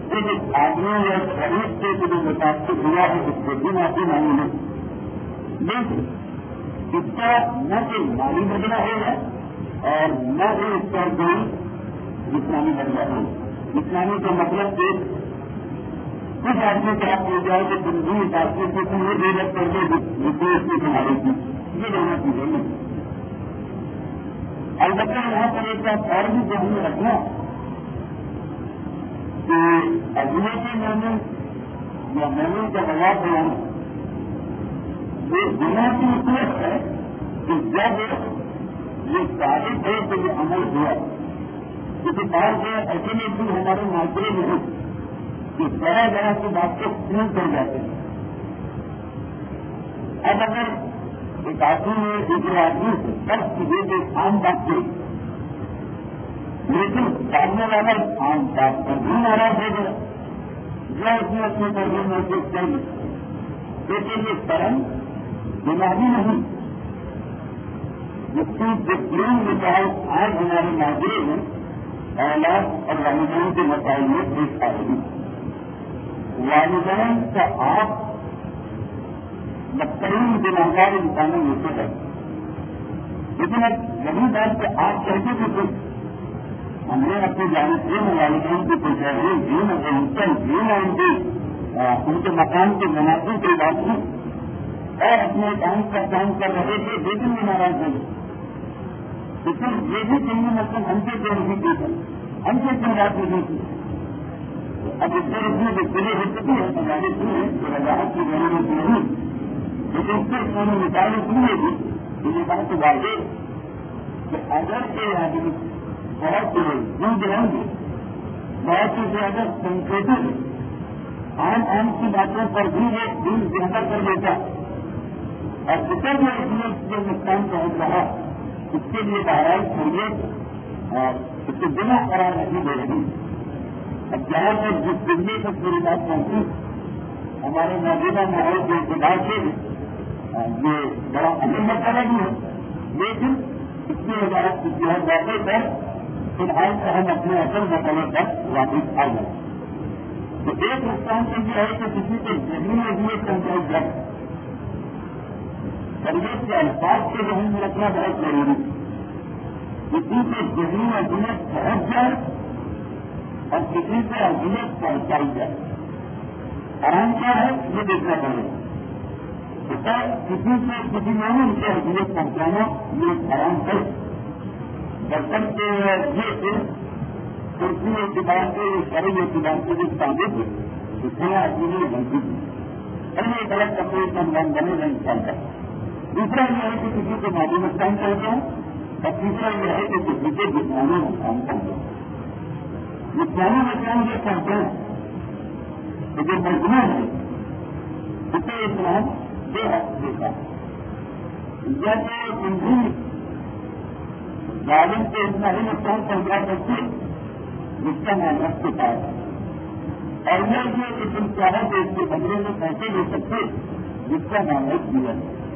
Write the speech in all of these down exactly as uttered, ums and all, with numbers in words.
صرف آدمی یا شریف کے جو متاثر ہوا ہے اس کو بھی معافی مانگی ہے، لیکن اس کا نہ کوئی مالی بدلا ہوگا اور نہ ہی اس پر کوئی جسمانی بدلا ہوگا۔ جسمانی کا مطلب کہ کچھ آدمی سے آپ ہو جائے کہ تنظیم ڈاکٹر سے تم یہ ڈیولپ کر دے رپورٹ کی تمہاری کی، یہ لینا چاہیے نہیں۔ البتہ یہاں پر ایک بات اور بھی ذہن میں رکھنا کہ اجمیر کے مومن یا مومن کا جواب دینا یہ گناہ کی حکومت ہے کہ جب یہ ثابت ہے کہ یہ عمل ہوا، کیونکہ بعض ایسے میں بھی ہمارے معاشرے میں کہ ذرا ذرا کی بات کو کیوں کر جاتے ہیں۔ اب اگر ایک آدمی نے دوسرے آدمی سے فرض کیجیے کہ عام بات کی، لیکن سامنے والا عام بات پر بھی ناراض ہو گیا یا اس نے اپنے پر بھی محسوس کر لی، لیکن یہ کرم گناہی نہیں۔ جس کی بہترین مثال آج ہمارے معاشرے میں اولاد اور والدین کے مسائل میں پیش آ رہی ہے۔ والدین کا آپ بدترین گناہگار انسانوں میں سے ہے، لیکن اب یہی بات کہ آپ کہتے تھے کہ ہم نے اپنی جانب سے والدین کی تجربے دین اور انسان دین اور ان کے ان کے مکان کے مناسب کی بات کی اور اپنے کام کا کام کر رہے تھے، لیکن بھی ناراض ہو گئے۔ لیکن یہ بھی چاہیے مطلب ہم سے کیوں نہیں کی ہے، ہم سے کیوں بات نہیں کی۔ اب اس طرح کی بچے ہو چکی ہے ہمارے لیے وضاحت کی ضرورت نہیں، لیکن صرف میں نے مثال اس لیے دی کہ یہ بات واضح کہ اگر کے آدمی بہت سے دودھ رہیں گے، بہت سے زیادہ سنکیتک عام عام کی باتوں پر بھی وہ دل زیادہ کر دیتا اور اتر میں جو نقصان پہنچ رہا اس کے لیے بہرحال شریعت اور اس کو بنا قرار نہیں دے رہی۔ اب جہاں پر جس دلی تک میری بات پہنچی ہمارے موجودہ ماحول کے اعتبار سے یہ بڑا اہم مسئلہ بھی ہے، لیکن اس کی وجہ سے موقع پر فی الحال سے ہم اپنے اصل مسئلے پر واپس آ جائیں۔ تو ایک نقصان تو یہ ہے کہ کسی کے ذہنی اہمیت پہنچائی جائے، شریعت کے الفاظ کے ذہن میں رکھنا بہت ضروری ہے۔ کسی کے ذہنی اہمیت پہنچ جائے اور کسی سے اہمیت پہنچائی جائے، آرام کیا ہے یہ دیکھنا پڑے گا۔ کسی سے کسی مومن سے اہمیت پہنچانا یہ آرام ہے، برتن کے یہ کرسی اعتبار سے شرعی اعتبار سے جو ثابت ہے اس میں آدمی نے غلطی کی اور یہ غلط کپڑے کا نام بنے گا انسان کا۔ دوسرا یہ ہے کہ کسی کو مالی نقصان پہنچاؤں اور تیسرا یہ ہے کہ کسی کو جسمانی نقصان پہنچاؤں۔ جسمانی نقصان یہ پہنچاؤں کہ جو مجموعہ ہے اسے اسلام دو حق دیتا ہے، یا تو تنظیم ظالم کو اتنا ہی نقصان پہنچا سکتے جس کا نام رکھ کے پاس ہے، اور یہ کہ تم چاہو تو اس کے بدلے میں پیسے لے سکتے جس کا نام ہے جیون۔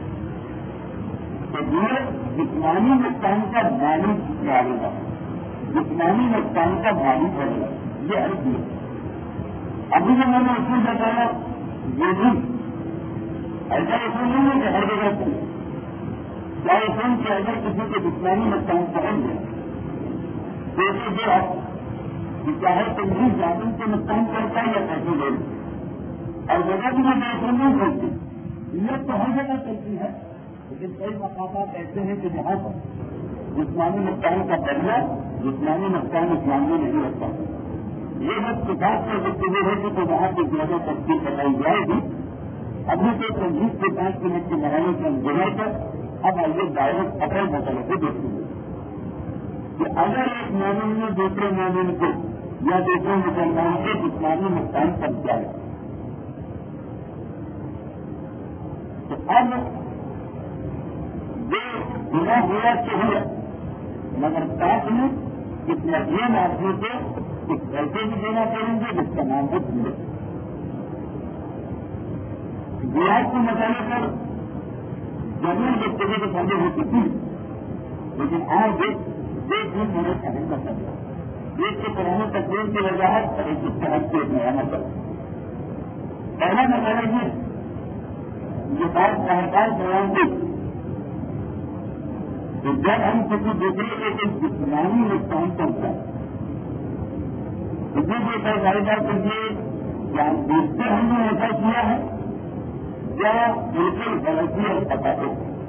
تو یہ جسمانی نقصان کا مالی ڈالے گا، جسمانی نقصان کا مالی پڑے گا، یہ ہر چیز۔ ابھی جو میں نے اصول بتایا یہ نہیں ایسا اصول نہیں ہے کہ ہر جگہ سے کیا اصول کہ اگر کسی کے جسمانی نقصان پہنچ جائے تو اسے جو ہے کہ چاہے تنظیم جانب سے نقصان کرتا ہے یا پیسے دے اور جگہ بھی میں اصول نہیں کرتی، نیت تو ہر جگہ چلتی ہے، لیکن کئی مقامات ایسے ہیں کہ جہاں پر جسمانی نقصان کا بدلا جسمانی نقصان اسلام میں نہیں رکھتا۔ یہ بات کتاب سے گفتگو ہے کہ وہاں کی زیادہ تفصیل بتائی جائے گی۔ ابھی تو تنظیم کے پانچ منٹ کے مرحلے سے گزر کر اب آئیے ڈائریکٹ اپنے مسئلے کو دیکھیں گے کہ اگر ایک مومن نے دوسرے مومن کو یا دوسرے مسلمان کو جسمانی نقصان پہنچائے تو اب جو گناہ ہوا تو ہوا، مگر ساتھ میں اس مزید آدمی کو کچھ پیسے بھی دینا پڑیں گے جس کا نام ہے پورے۔ جہاد کے مسئلے پر ضرور گفتگو پہلے ہو چکی، لیکن آج ایک دن میرے شہر کا سب ایک کے پرانی تقریر کی وجاہت اور ایک اتحاد کے ایک نیا مطلب. پہلا مطلب یہ یہ بات سرکار بیان کی کہ جب ہم کسی دوسرے کے کچھ جسمانی نقصان پہنچا اسی کے ساتھ فائدہ کیجیے کیا دوسرے ہم نے ایسا کیا ہے یا بالکل غلطی اور پتا ہے.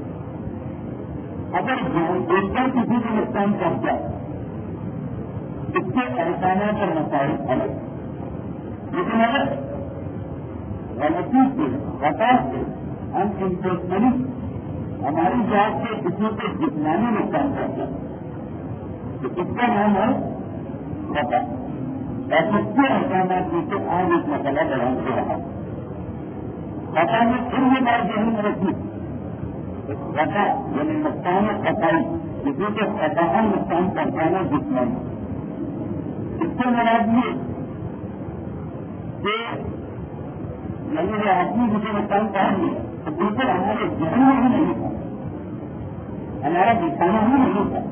اگر دوسرا کسی کو نقصان پہنچا اس کے احسانہ پر مسائل الگ, لیکن اگر غلطی سے خطا سے ہم انٹرسنلی ہماری ذات سے کسی کو جسمانی نقصان پہنچا تو اس کا نام ہے خطا. اور اس کے احسانات میں سے آج ایک مسئلہ بیان ہو رہا. خطا میں پھر یہ بات ذہن میں رکھی خطا یعنی نقصان خطائی کسی کو خطا نقصان پہنچانا جسمانی. اس سے مراد یہ کہ یعنی آدمی جسے نقصان پہنچ گیا تو بالکل ہمارے ذہن میں ہی نہیں تھا, ہمارا دکھانا ہی نہیں تھا,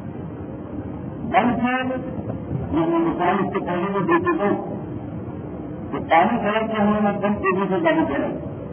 بلکہ میں مثال اس سے پہلے میں دیکھ چکا ہوں کہ پانی سڑک کے ہمیں مطلب تیزی سے گاڑی چلائی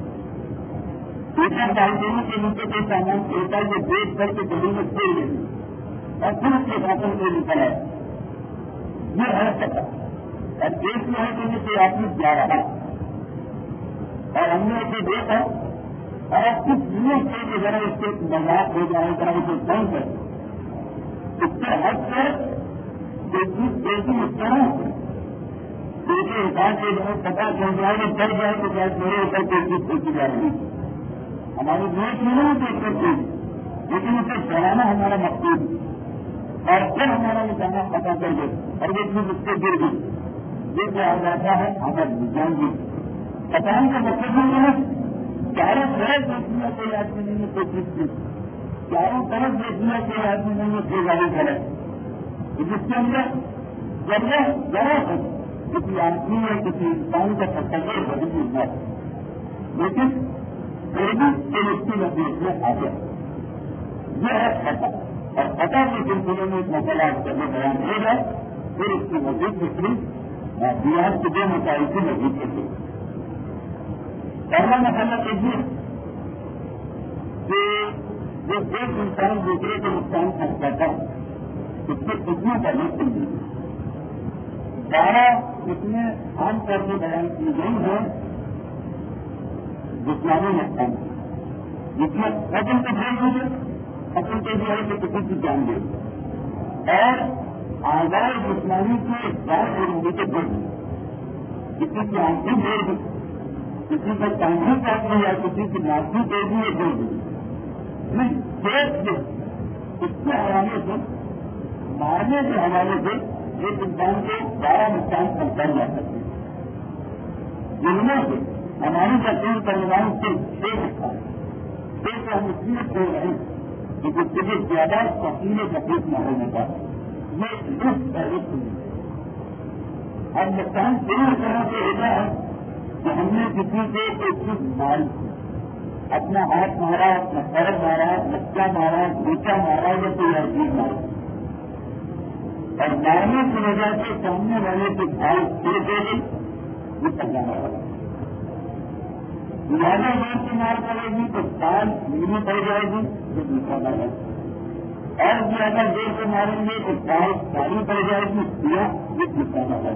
ایک ڈالٹینی کے نیچے کوئی سامان ہوتا ہے جو دیکھ کر کے گاڑی میں کھیل گئی اور پھر اس کے ساتھ کوئی نکل آیا. یہ ہے سکتا اور دیش میں ہے کہ نیچے آدمی جا رہا اور ہم نے اسے دیکھا اور اب کچھ دنوں سے ذرا اس کے مذاق ہو جائے ذرا اسے کم کر اس کے حد سے دیکھی اس طرح سے دیکھے حساب سے جو پتا چل جائے گا چل جائے تو شاید میرے اوپر کوئی چیز دیکھی جا رہی ہے. ہماری دیش میں نہیں دیکھ سکتی لیکن اسے ڈرانا ہمارا مقصود ہے اور پھر ہمارا نشانہ پتا چل گئے اور وہ چیز اس سے گر گئی یہ کیا جاتا ہے ہمارے وجان جی پتان کا مقصد نہیں ہے. چاروں طرف دیکھنے کوئی آدمی نہیں ہے کوئی چیز کی چاروں طرف دیکھنے کوئی آدمی نہیں ہے کوئی گاڑی کرے جس کے اندر ذرا ذرا ہے کسی آدمی یا کسی انسان کا تصور بڑی چیز ہے لیکن پھر بھی یہ اس کی نزدیک میں آ گیا. یہ ہے خطا اور خطا کے سلسلے میں ایک مسئلہ کرنے بیان ہو جائے پھر اس کی مزید دوسری بہار کے دو مسائل کی مزید کرتے. پہلا مسئلہ کیجیے کہ جب ایک انسان دوسرے کو نقصان پہنچاتا ہے اس سے کتنا کرنا چاہیے. بارہ اس میں عام طور سے بیان کی گئی ہے جسمانی نقصان جس میں قتل کو جان دیجیے قتل کے جو ہے کہ کسی کی جان دے اور آزاد جسمانی کی بات زندگی کے دے کسی کی آنکھیں دے دی کسی کا کانگی کاٹ دی یا کسی کی ناسی دے دی یا دے دی نہیں دیکھ دے اس کے حوالے سے مارنے کے حوالے سے ایک انسان کو بارہ نقصان پہنچائی جا سکتی ہے جن میں سے ہماری تقریر کرنے والوں سے چھ نقصان ایک ہم اس لیے چھوڑ رہے ہیں کہ جس سے زیادہ تفصیل تکلیف نہ ہونے کا یہ لطف ہے لطف نہیں. اور نقصان پوری طرح سے ہوتا ہے کہ ہم نے کسی سے ایک چیز ماری اپنا ہاتھ مارا اپنا سر مارا بچہ مارا بیچا مارا یا کوئی اور چیز مارا اور مارنے کی وجہ سے سامنے والے کے بھائی چھوڑ دے گی یہ سمجھانا ہوگا. زیادہ دیر سے مار پڑے گی تو سال نیلی پڑ جائے گی تو دوسرا لگا اور زیادہ دیر سے ماریں گے تو سال کالی پڑ جائے گی یا یہ دوسرا لگا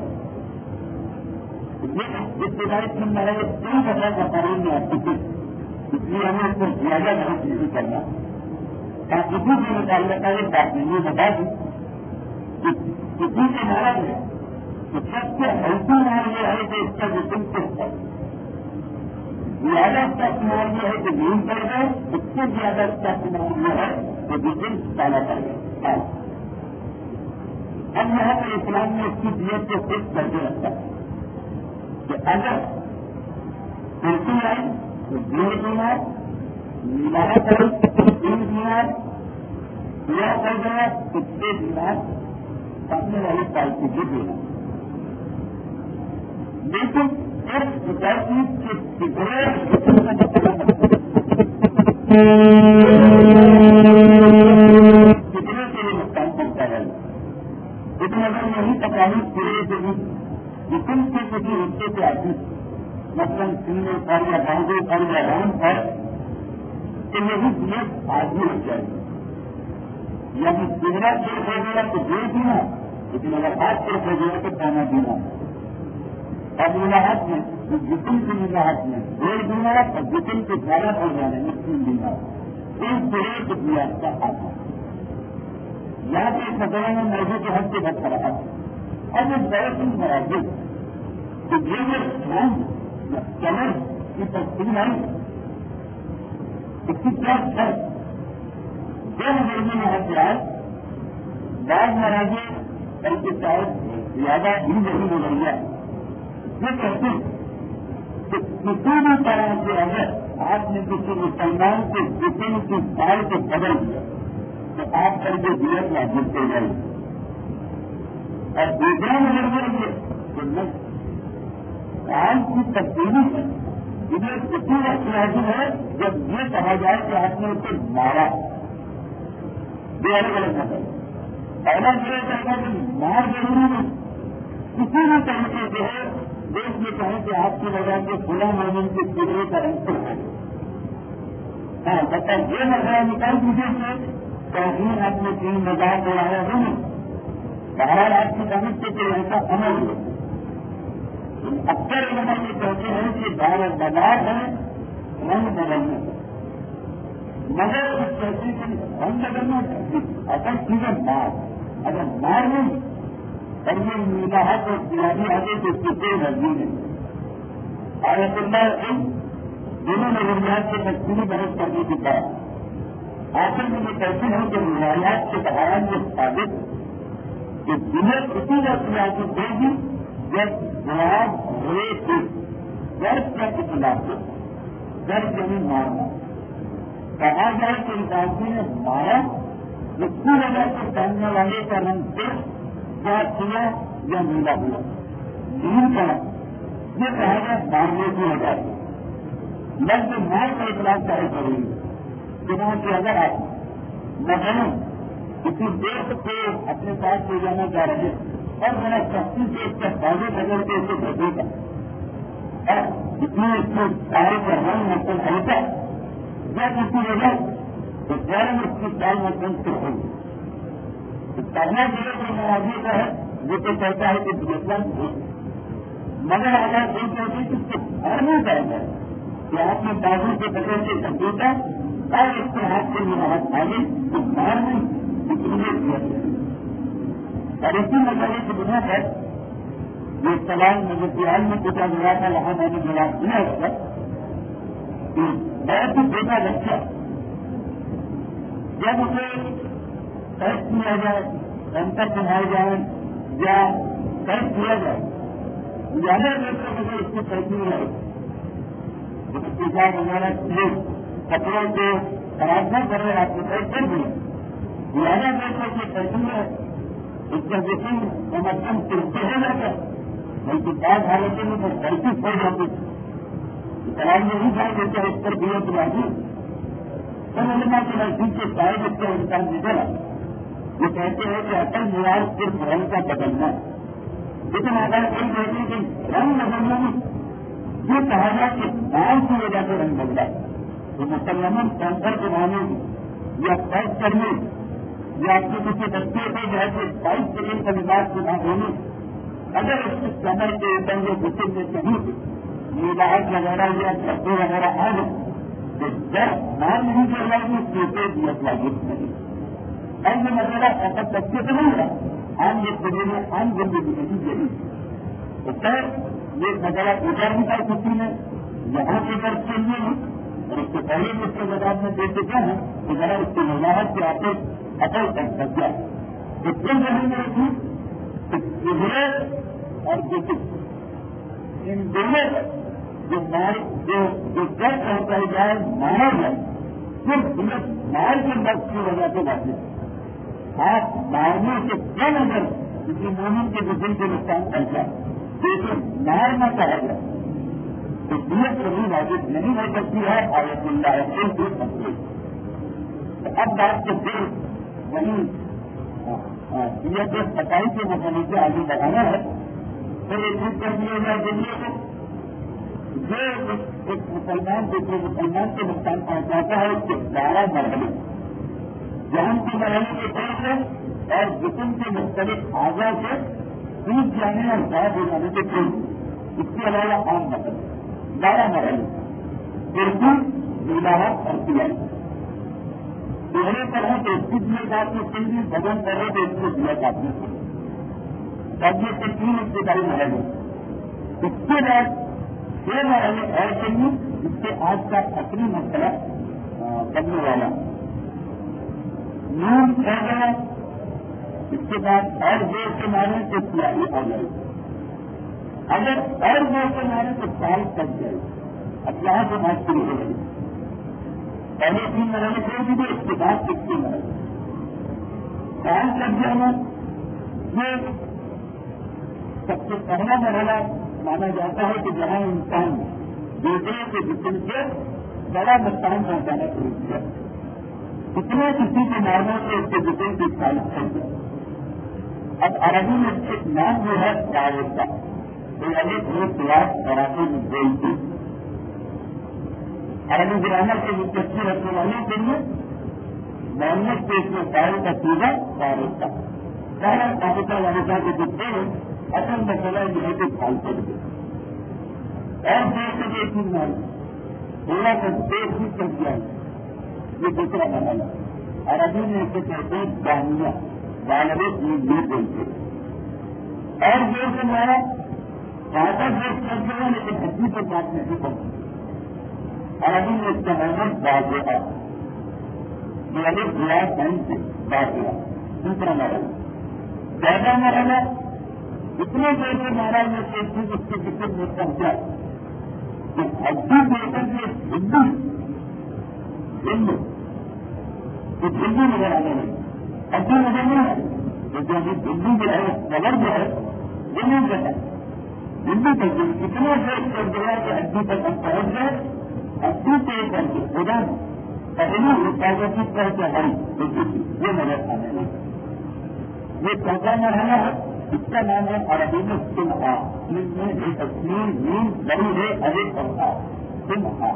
اس کے بعد ہمارے تین طرح کا تعلیم میں آتی تھی اس لیے ہمیں اس کو زیادہ بہت نہیں کرنا تاکہ کسی بھی مطالعہ کا ایک بات نہیں بتا دی کسی سے مارا گیا تو سب سے ہلکا مار یہ ہے کہ اس کا جسم سست ہے زیادہ سخت مار یہ ہے کہ نیند پڑ گئے اس سے زیادہ سخت مار یہ ہے کہ جسم کالا پڑ گیا. اب یہاں پر اسلام نے اس کی نیت کو فکس کر کے رکھا کہ اگر کرسی آئی تو دیر بیمار نیلا کرے تین بیمار پورا کر گیا اس سے بیمار سامنے والی پالتو بھی دینا لیکن ایک سوسائٹی کے کتنے کے لیے نقصان پہنچا رہے لیکن اگر نہیں آتی مثلاً سینے پر یا باندھے پر یا رام پر تو یہی دیت آدمی ہو جائے گی. یعنی چہرہ صرف ہو گیا تو دیر دینا, لیکن اگر ہاتھ صرف ہو گیا تو کھانا دینا. اور ملاحت میں جسم کی ملاحت میں دیر دینا اور جسم کے زیادہ ہو جانے میں تین دینا ایک بڑے کو دیا کا آتا. یہاں پہ ایک مسئلہ میں موضوع کے حد سے بچ رہا ہے اور ایک بڑے سن مراجع کہ یہ جو اسلام یا کمر کی تقسیم ہے اس کی کیا فرق دو مہینے میں حد آئے بعض مراجع کل کے شاید زیادہ بھی نہیں ہو رہی ہے. یہ کہتے ہیں کہ کسی بھی طرح کے اگر آپ نے کسی مسلمان کے جسم کی سال کو بدل دیا تو آپ پر جو دیت واجب ہو جائے گی. اور دوسرا نظر یہ کہ کام کی تبدیلی ہے جنہیں کسی وقت لازم ہے جب یہ کہا جائے کہ آپ نے اسے مارا. دو الگ الگ نظر پہلا یہ کہنا کہ مار ضروری نہیں, کسی بھی طریقے سے ہے دیش میں کہیں کہ آپ کی وجہ سے کھلا مومن کے چہرے کا انتر ہے. ہاں بتا یہ نظر نکال دیجیے کہ توہین آپ نے تین مزاق اڑایا نہیں. بہرحال آپ کی سمجھ سے کوئی ایسا عمل ہے. اکثر علماء یہ کہتے ہیں کہ بار بازار ہے رنگ بدلنے مگر اس کہتے کہ رنگ بدلنا چاہیے اصل چیزیں مار. اگر مار نہیں اور یہ ملاحت اور سیاحی آگے تو اس کی کوئی مرضی نہیں. آیت اللہ علم دونوں نظریات سے تقسیمی بحث کرنے کی بات آخر میں یہ کہتے ہیں کہ روایات کے بحران یہ ثابت کہ دنیا کسی وقت ریاست دے گی جب جواب ہوئے تھے درد کا خلاف درد یعنی مارنا کہا جائے کہ اس آدمی نے مارا جس کی وجہ سے پہننے والے کا رنگ صرف کیا کیا یا نیلا ہوا دین کا یہ کہا گیا مارنے کی وجہ سے لفظ مار کا اطلاق چاہے ضروری جہاں کہ اگر آپ مثلاً کسی دیش کو اپنے ساتھ لے جانا چاہ رہے اور ذرا سختی سے اس کا بازو بدل کے اسے بھیجے گا اور جتنے اس کو سارے کا رنگ مطلب ہلکا یا کسی وجہ تو فوراً اس کی چال مطلب سے ہوگی. پہلا ضلع جو مراجعے کا ہے وہ تو کہتا ہے کہ اسلام ہو مگر اگر کوئی کہتے کہ اس کو گھر نہیں کرتا کہ آپ نے بازو سے بدل کے سمجھوتا اور اس کے ہاتھ سے مراحت آگے تو باہر نہیں کیا. اور اسی مسئلے کی بنا پر یہ سوال مجھے خیال میں پوچھا گیا تھا وہاں میں نے جواب دیا اس کا کہ بہت ہی چھوٹا بچہ جب اسے ٹیسٹ کیا جائے سینٹر بنائے جائیں یا ٹیسٹ کیا جائے زیادہ دیر تک اگر اس کی پیسے رہے پیشاب وغیرہ کپڑوں کو خراب نہ کر رہے آپ کو ٹیسٹ کر دیا زیادہ دیر تک یہ پیسے رہے اس کا جسم سمرتھن کرتے ہو جاتا بلکہ بعض حالتوں میں تو غلطی پڑ جاتی سوال یہ نہیں تھا کہ اس پر دیا تو راجی سب علماء کے نزدیک کے شاید اس کا انسان نکلا یہ کہتے ہیں کہ اصل معیار صرف رنگ کا بدلنا لیکن اگر کوئی کہتے ہیں کہ رنگ بدلنا نہیں یہ کہا جائے کہ دال کی وجہ سے رنگ بدلا تو مسلمان کینسر کے بنانے یا پیک کرنے یا اپنے کسی بچے کو جیسے بائیس سیکنڈ کا لباس کے بعد ہونے اگر اس کی کمر کے اوپر یہ گسل میں کہیں ملاحت وغیرہ یا دھرتے وغیرہ آ جائے تو جب مان نہیں کر رہا کہ کیسے دیت واجب نہیں. اور یہ مسئلہ فقط بچے سے نہیں رہا عام ایک بجے میں عام زندگی میں بھی یہی تو خیر یہ مسئلہ پوچھا نہیں تھا کسی نے یہاں کے درد کے لیے نہیں اور اس سے پہلے اس کے جواب میں دے چکا ہے کہ ذرا اس کی وضاحت کے آتے اصل تک بچ جائے تو کل رہیں گے تھی کہ قدرت اور جسم ان دونوں جو مار جو جو درد پہنچائی جائے مارا جائے صرف دلت مار کے درد کی وجہ سے واقع آپ مارنے سے کم اگر کسی مومن کے جسم کو نقصان پہنچا جیسے مارنا کہا جائے تو دلت کبھی واجب نہیں ہو سکتی ہے آیت اللہ ہے دو سکتے. تو اب بات تو پھر وہیں دلت ستائی کے مسئلے سے آگے بڑھانا ہے پھر ایک کر دیا جائے دنیا کو ایک مسلمان دوسرے مسلمان کو نقصان پہنچاتا ہے اس کے بارہ مرحلے جان کی مرحلے کے طور سے اور جسم کے مختلف اعضاء سے ٹوٹ جانے اور غائب ہو جانے کے طور اس کے علاوہ عام مطلب بارہ مرحلے اردو وضاحت اور سیائی دوہرے پر ہے تو اس کی دیا جاتی ہے بدن پر ہے تو اس کو دیا جاتی ہے تاکہ سے تین ابتدائی مرحلے اس کے بعد چھ مرحلے اور چاہیے جس سے آج کا اصلی مسئلہ کرنے والا نیند ہو گیا اس کے بعد اور زور سے مارے تو سیاہی آ جائے اگر اور زور سے مارے تو سال کٹ جائے اب یہاں سے بات شروع ہو گئی پہلے تین مرحلے چھوڑ دیجیے اس کے بعد ایک تین مرحلے سال کٹ جانا یہ سب سے پہلا مرحلہ مانا جاتا ہے کہ جہاں انسان دوسرے کے جسم سے بڑا نقصان پہنچانا شروع کیا اتنا کسی کے مارنے سے اس کے جسم کی سالت کر گیا اب عربی میں ایک نام جو ہے دعوت کا تو یعنی ایک کلاس کراتے میں بولتی عربی گرامر کے دلچسپی رکھنے والوں کے لیے محمد کے اس میں دعوت کا سیدھا دعوت کا پہلا دعوت کا وارثہ کے جتنے ہیں اصل مسئلہ یہ ہے کہ خال کر دے اور دیر سے ایک چیز مان تھوڑا سا دیر بھی کر دیا یہ دوسرا مرحلہ عربی میں اسے کہتے ہیں جامعہ بالغ نہیں بولتے اور دیر سے مارا زیادہ دیر کر دیا لیکن ہڈی پر بات نہیں پہنچی عربی میں اس کا نام واضح یعنی بلا سائن سے واضح دوسرا مرحلہ زیادہ مرحلہ اتنے دیر سے مارا یہ سوچتی اس کے جسم میں پہنچا کہ ہڈی دے کر کے ہندو ہندو کچھ ہندو نظر آنے لگے ہڈی نظر نہیں آئی کیونکہ ابھی ہندو جو ہے کلر جو ہے وہ نہیں پتا ہندو کہتے ہیں اتنا دیر کر دیا کہ ہڈی تک ہم پہنچ گئے ہڈی طے کر کے خدا پہلے حفاظتی کر کے ہری یہ نظر آنے لگے یہ چوتھا مرحلہ ہے اس کا نام ہے عربی میں سنہا جس میں ایک تصویر نیند بڑی ہے ارے پڑھا سنہا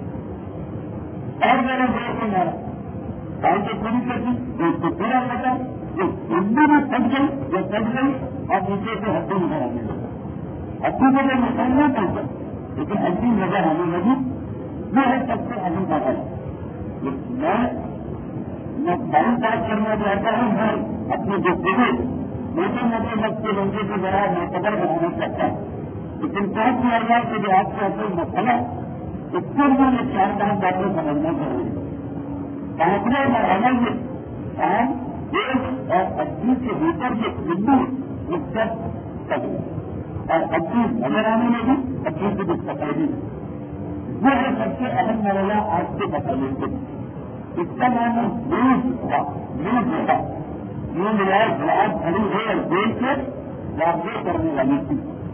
اور میرا دیر سے مارا کام کو پوری کر دی جو اس کو پورا کرتا جو ہندو میں پھٹ گئی جو پھٹ گئی اور نیچے سے ہڈی نظر آنے لگا ہڈی کو میں نقصان نہیں پہنچا لیکن ہڈی نظر آنے لگی یہ ہے سب سے اہم بات ہے میں بہت بات کرنا چاہتا ہوں میں اپنے جو فکر لیکن مجھے مت کے لوگوں کی ذرا معتبر بنانا چاہتا ہے لیکن پانچ ہزار بار کے جو آپ کا کوئی مسئلہ اس کے لیے میں چار پانچ باتیں سمجھنا ضروری ہے پانچواں مرحلہ یہ کام ایک اور اسی کے بھیتر کے بندو اس کا سب اور اسی نظر آنے لگی اسی کی کچھ پکڑی یہ ہے سب سے اہم مرحلہ آج کے بتانے کے اس کا نام ہے نیوز ہوا نیوز ہوگا یہ میرا گلاس بھری ہے اور دیر سے واضح کرنے والی تھی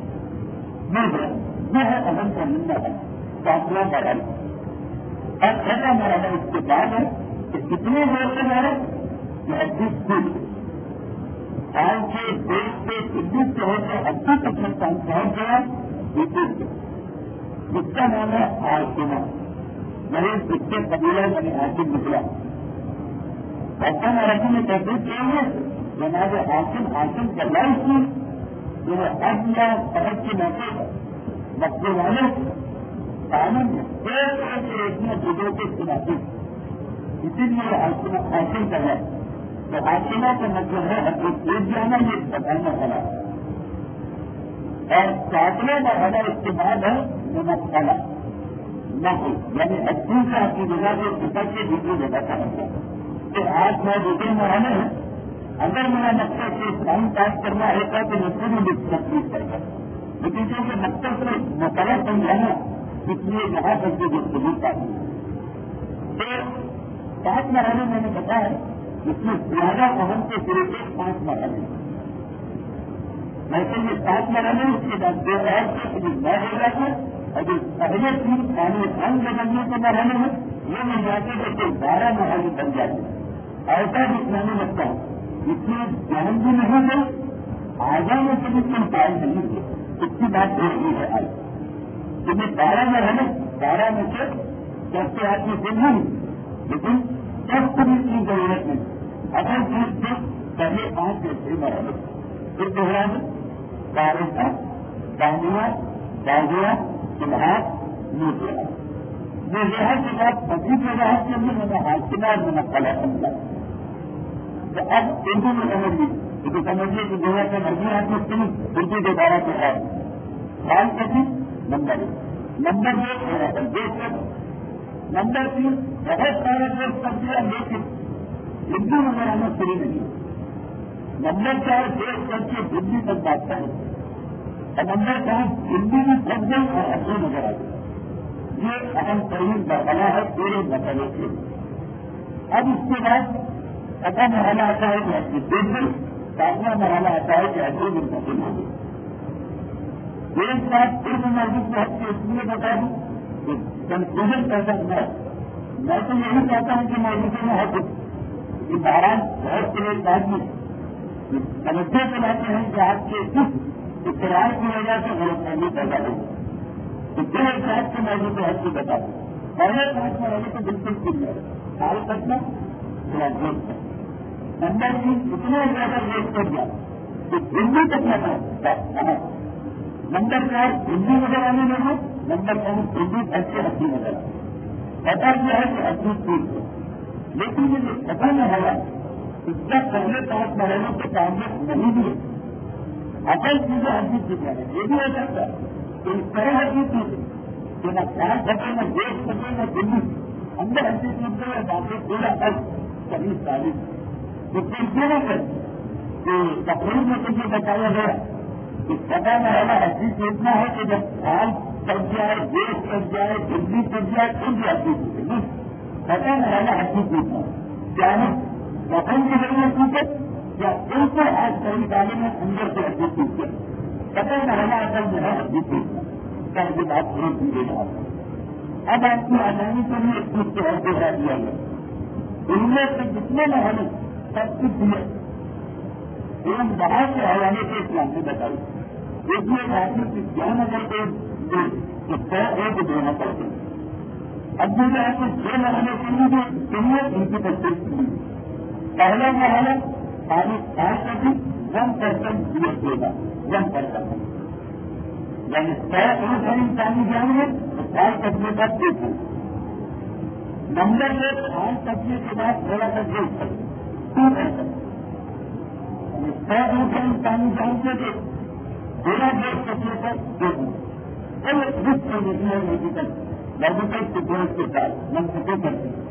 یہ ہے اہم پرندہ ہے فاصلہ مرحلہ اور ایسا مرحلہ اس کے بعد ہے کہ کتنے دیر سے مارے یہ ادھر دور آج کے دیش سے ادھر سے ہو کے ادھر تک نقصان پہنچ گیا ادھر اس کا نام ہے آسما میں اس کے قبیلہ میں نے حاصل نکلا ایسا مرحلے میں تحقیق کیے جناب حاصل حاصل کروائی تھی جو اب یا سڑک کے موقع پر بچے والے قانون میں ایک ایک ریٹیاں جگہوں کے چناتی اسی لیے حاصل کر رہا ہے تو حاصلہ کا مطلب ہے ایک جانا یہ بتانا پڑا اور ساتواں مرحلہ اس کے بعد ہے نمک کھانا نہ ہو یعنی اچھی کا اپنی جگہ سے اتر کے دوسری جگہ کا مطلب کہ آج میں دوسرے مرحلے ہیں اگر میرا مقصد سے اسلام پاس کرنا ہوتا تو میں پوری تکلیف کرتا لیکن کیونکہ مقصد سے مسئلہ سمجھانا اس لیے یہاں تک جو گفتگو پاتی تو پانچ مرحلے میں نے بتایا اس میں زیادہ اہم سے شروع سے پانچ مرحلے ویسے یہ پانچ مرحلے اس کے بعد دو اور سے نہ ہو جاتا اور جو پہلے تین پانی رنگ بدلنے کے مرحلے میں یہ مل جاتے ہیں کہ بارہ مرحلے بن جاتے ایسا بھی میں نے لگتا ہے اس میں جہاں بھی نہیں ہے آگے میں کبھی کوئی پائے نہیں ہے اس کی بات ہو رہی ہے آج کہ تمہیں بارہ میں رہنا، بارہ میں سے سب سے آپ نے سننا نہیں، لیکن سب کچھ کی ضرورت نہیں، اصل چیز سے پہلے پانچ جیسے مرحلے پھر دوہرا دیں، بارہ کا باندیا باندیا سماج نیچے یہ لحاظ کے بعد سبھی کے لحاظ سے بھی میں نے حاصلہ میں نے پلا سمجھا تو اب اردو میں سمجھ لی کیونکہ سمجھیے کہ جو ہے کہ مرضی آپ نے سنی اردو کے بارے سے ہے خیال کرتی نمبر ایک نمبر دو میرا کل دیکھ کر نمبر تین بہت سارے لوگ کر دیا لیکن اردو میں میرا ہمیں سنی نہیں نمبر چار دیکھ کر کے دلی تک بات کریں اور نمبر پانچ ہندی میں سب گئی اور اصل نظر آ گئی یہ اہم ترین مرحلہ ہے پورے مسئلے کے اب اس کے بعد اچھا مرحلہ آتا ہے کہ اپنی دیکھ گئی ساتواں مرحلہ آتا ہے کہ ایسے منتقل ہو گئی ایک بات پھر میں موضوع کو ہٹ کے اس لیے بتا دوں کہ کنفیوژن پیدا نہ میں تو یہی چاہتا ہوں کہ موضوع میں ہٹ کہ مہاراج بہت سے لوگ آدمی سمجھتے چلاتے ہیں کہ آپ کے کچھ اختراع کی وجہ سے غلط فہمی پیدا ہوگی تو دو احساس کے موضوع کو ہر کو بتا دوں پہلے پانچ مرحلے تو بالکل ٹھیک ہے سال کرنا گریجویٹ کرنا نمبر تین اتنا زیادہ ویٹ کر گیا کہ ہندی تک نہ نمبر چار ہندی نظر آنے لگے نمبر پانچ ہندی ایسے اچھی نظر آئے پتا کیا ہے کہ اچھی چیز ہے لیکن یہ جو پتا نہ ہوا اس کا پہلے پانچ مرحلوں کے تعلق نہیں بھی اصل چیزیں اچھی چیزیں ہیں یہ بھی ہو سکتا ہے اس طرح کی چیز کہ نہ خیال سکے نہ دیکھ سکے نہ دلی اندر ایسی چیزیں یا باقی پورا کل کبھی تعلیم تو کیوں نہ کر کہ تقریر میں تجھے بتایا گیا کہ پتا مرحلہ ایسی سوچنا ہے کہ جب خیال کٹ جائے دیش کٹ جائے دلی کٹ جائے پھر بھی ایسی چیزیں نہیں پتا مرحلہ ایسی چیزیں کیا ہے وطن کی ضرورت پوچھے یا ان کو آج کہیں ڈالے میں اندر سے ایسی چیزیں پتا مرحلہ اصل جو ہے ایسی چیز کا یہ بات پوری کی گئی ہے اب آپ کی آسانی کے لیے ایک چیز کو اور دوہرا دیا گیا ان میں سے جتنے مرحلے سب کچھ دیے ان باہر کے حوالے سے اسلام نے بتائی دیکھیے آدمی کی جان اگر کوئی سو ایک دینا پڑتے اب جو ہے کہ چھ مرحلے کے لیے دنیا ان کی تصدیق کی پہلا مرحلہ خالی خاص کر کے ون پرسینٹ دیا دے گا ون پرسینٹ یعنی سو ایک ہے انسانی جان ہے تو خیال کرنے کا دیکھو نمبر ایک خیال کرنے کے بعد تھوڑا سا دیکھ سکتے ٹو پرسینٹ سو ایک ہے انسانی جان سے دیکھ تھوڑا دیکھ سکنے پر دیکھو چلو رسک کو دیکھنا میڈیکل میڈیکل سیکورنس کے ساتھ منتقل کرتے ہیں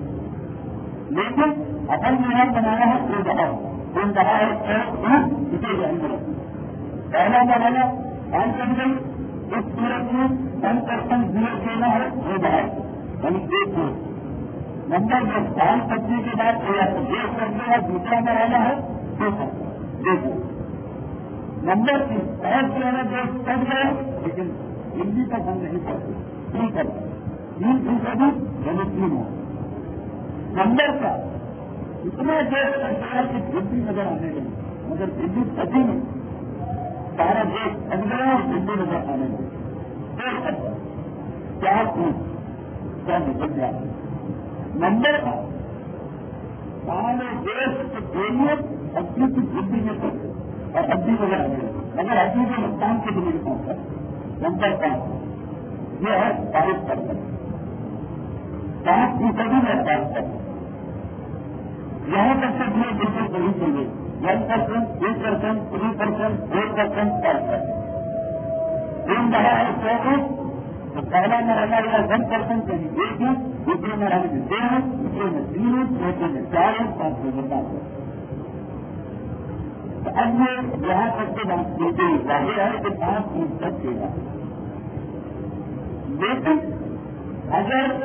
لیکن اصل معیار بنانا ہے دو دہا دو دہا ہے اسے ذہن میں رکھیں پہلا مرحلہ خیال کر گئی اس صورت میں ون پرسینٹ زیرو دینا ہے دو دہا یعنی ایک دو نمبر جب خیال کرنے کے بعد تھوڑا سا دیکھ کرنے کا دوسرا مرحلہ ہے دو پرسینٹ دیکھو نمبر تین بہت زیادہ دیکھ کر گئے لیکن ہندی کا بند نہیں کرتے تین کرتے تین فیصدی یعنی تین ہو نمبر کا اتنا دیش کرتا ہے کہ دلی نظر آنے لگے مگر دلی کبھی نہیں سارا دیش بن گیا اور دلی نظر آنے لگے چار پوچھ کیا نکل گیا نمبر کا سارے دیش کے دونوں ابھی کی دلی میں پڑتے اور ابھی نظر آنے لگے مگر ابھی کے نقصان کے لیے پہنچا نمبر پانچ یہ ہے بائیس پرسینٹ پانچ فیصدی میں بائیس پرسینٹ یہاں تک سے بھی بالکل صحیح چاہیے one percent two percent three percent four percent percent تین بڑا ہے سو ایک تو پہلا مرحلہ یا ون پرسینٹ کہیں ایک ہے دوسرے مرحلے میں دو ہے دوسرے میں تین ہے چوتھے میں چار ہے پانچویں میں پانچ ہے تو اب یہ یہاں تک سے بات دیتے ہی ظاہر ہے کہ پانچ فیصد تک دے گا لیکن اگر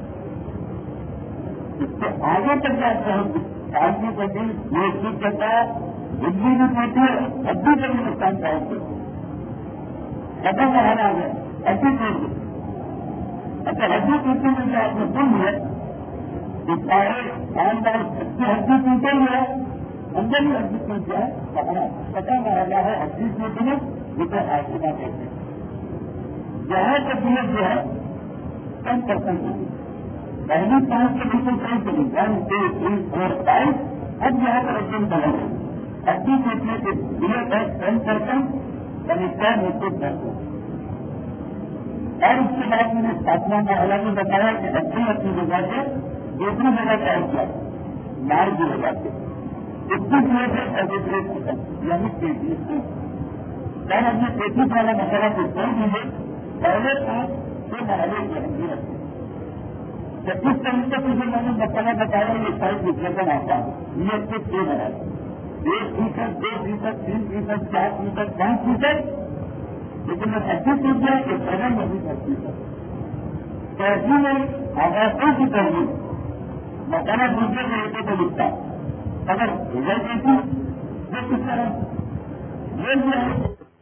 اس سے آگے تک جاتا ہے آدمی کا دل یہ ٹھیک کرتا ہے دلی بھی کہتی ہے ابھی کا بھی نقصان پہنچتے ختم مرحلہ آ گیا ایسی چیز اچھا ہڈی ٹوٹنے میں جو آپ نے سن ہے کہ سارے خاندان اچھی ہڈی ٹوٹے ہوئے اندر ہی ہڈی ٹوٹ جائے پکڑا پتا مرحلہ ہے ہڈی ٹوٹنے جسے آشنا کہتے ہیں یہاں کا دیت جو ہے ٹین پرسینٹ ہوگی. پہلی پانچ سے بالکل صحیح چلی one two three four five. اب یہاں پر ایک دم غلط ہے. ابھی سوچنے کے دیت ہے ٹین پرسینٹ یعنی ٹین ایٹی پرسینٹ. اور اس کے بعد میں نے ساتواں مرحلہ میں بتایا کہ اچھی اپنی جگہ سے دوسری جگہ طے کیا مار کی جگہ سے اتنی دیت ہے ایجوکیٹ پرسینٹ یعنی تینتیس پرسینٹ. ہم نے تینتیس والا مسئلہ کو چھوڑ دیجیے. پہلے تو دو مرحلے کی اہمیت رکھتے ہیں. جس طریقے سے جو میں نے مسئلہ بتایا یہ سائز ڈپریشن آتا ہے یہ صرف دو مرحلے ایک فیصد دو فیصد تین فیصد چار فیصد پانچ فیصد. لیکن میں پچیس سوچ گیا کہ سیون میں بھی پچیس فیصد ایسی میں آغازوں کی ترجیح مسئلہ دوسرے طریقے کو لکھتا اگر رزلٹ ایسی وہ کس طرح یہ بھی ہے.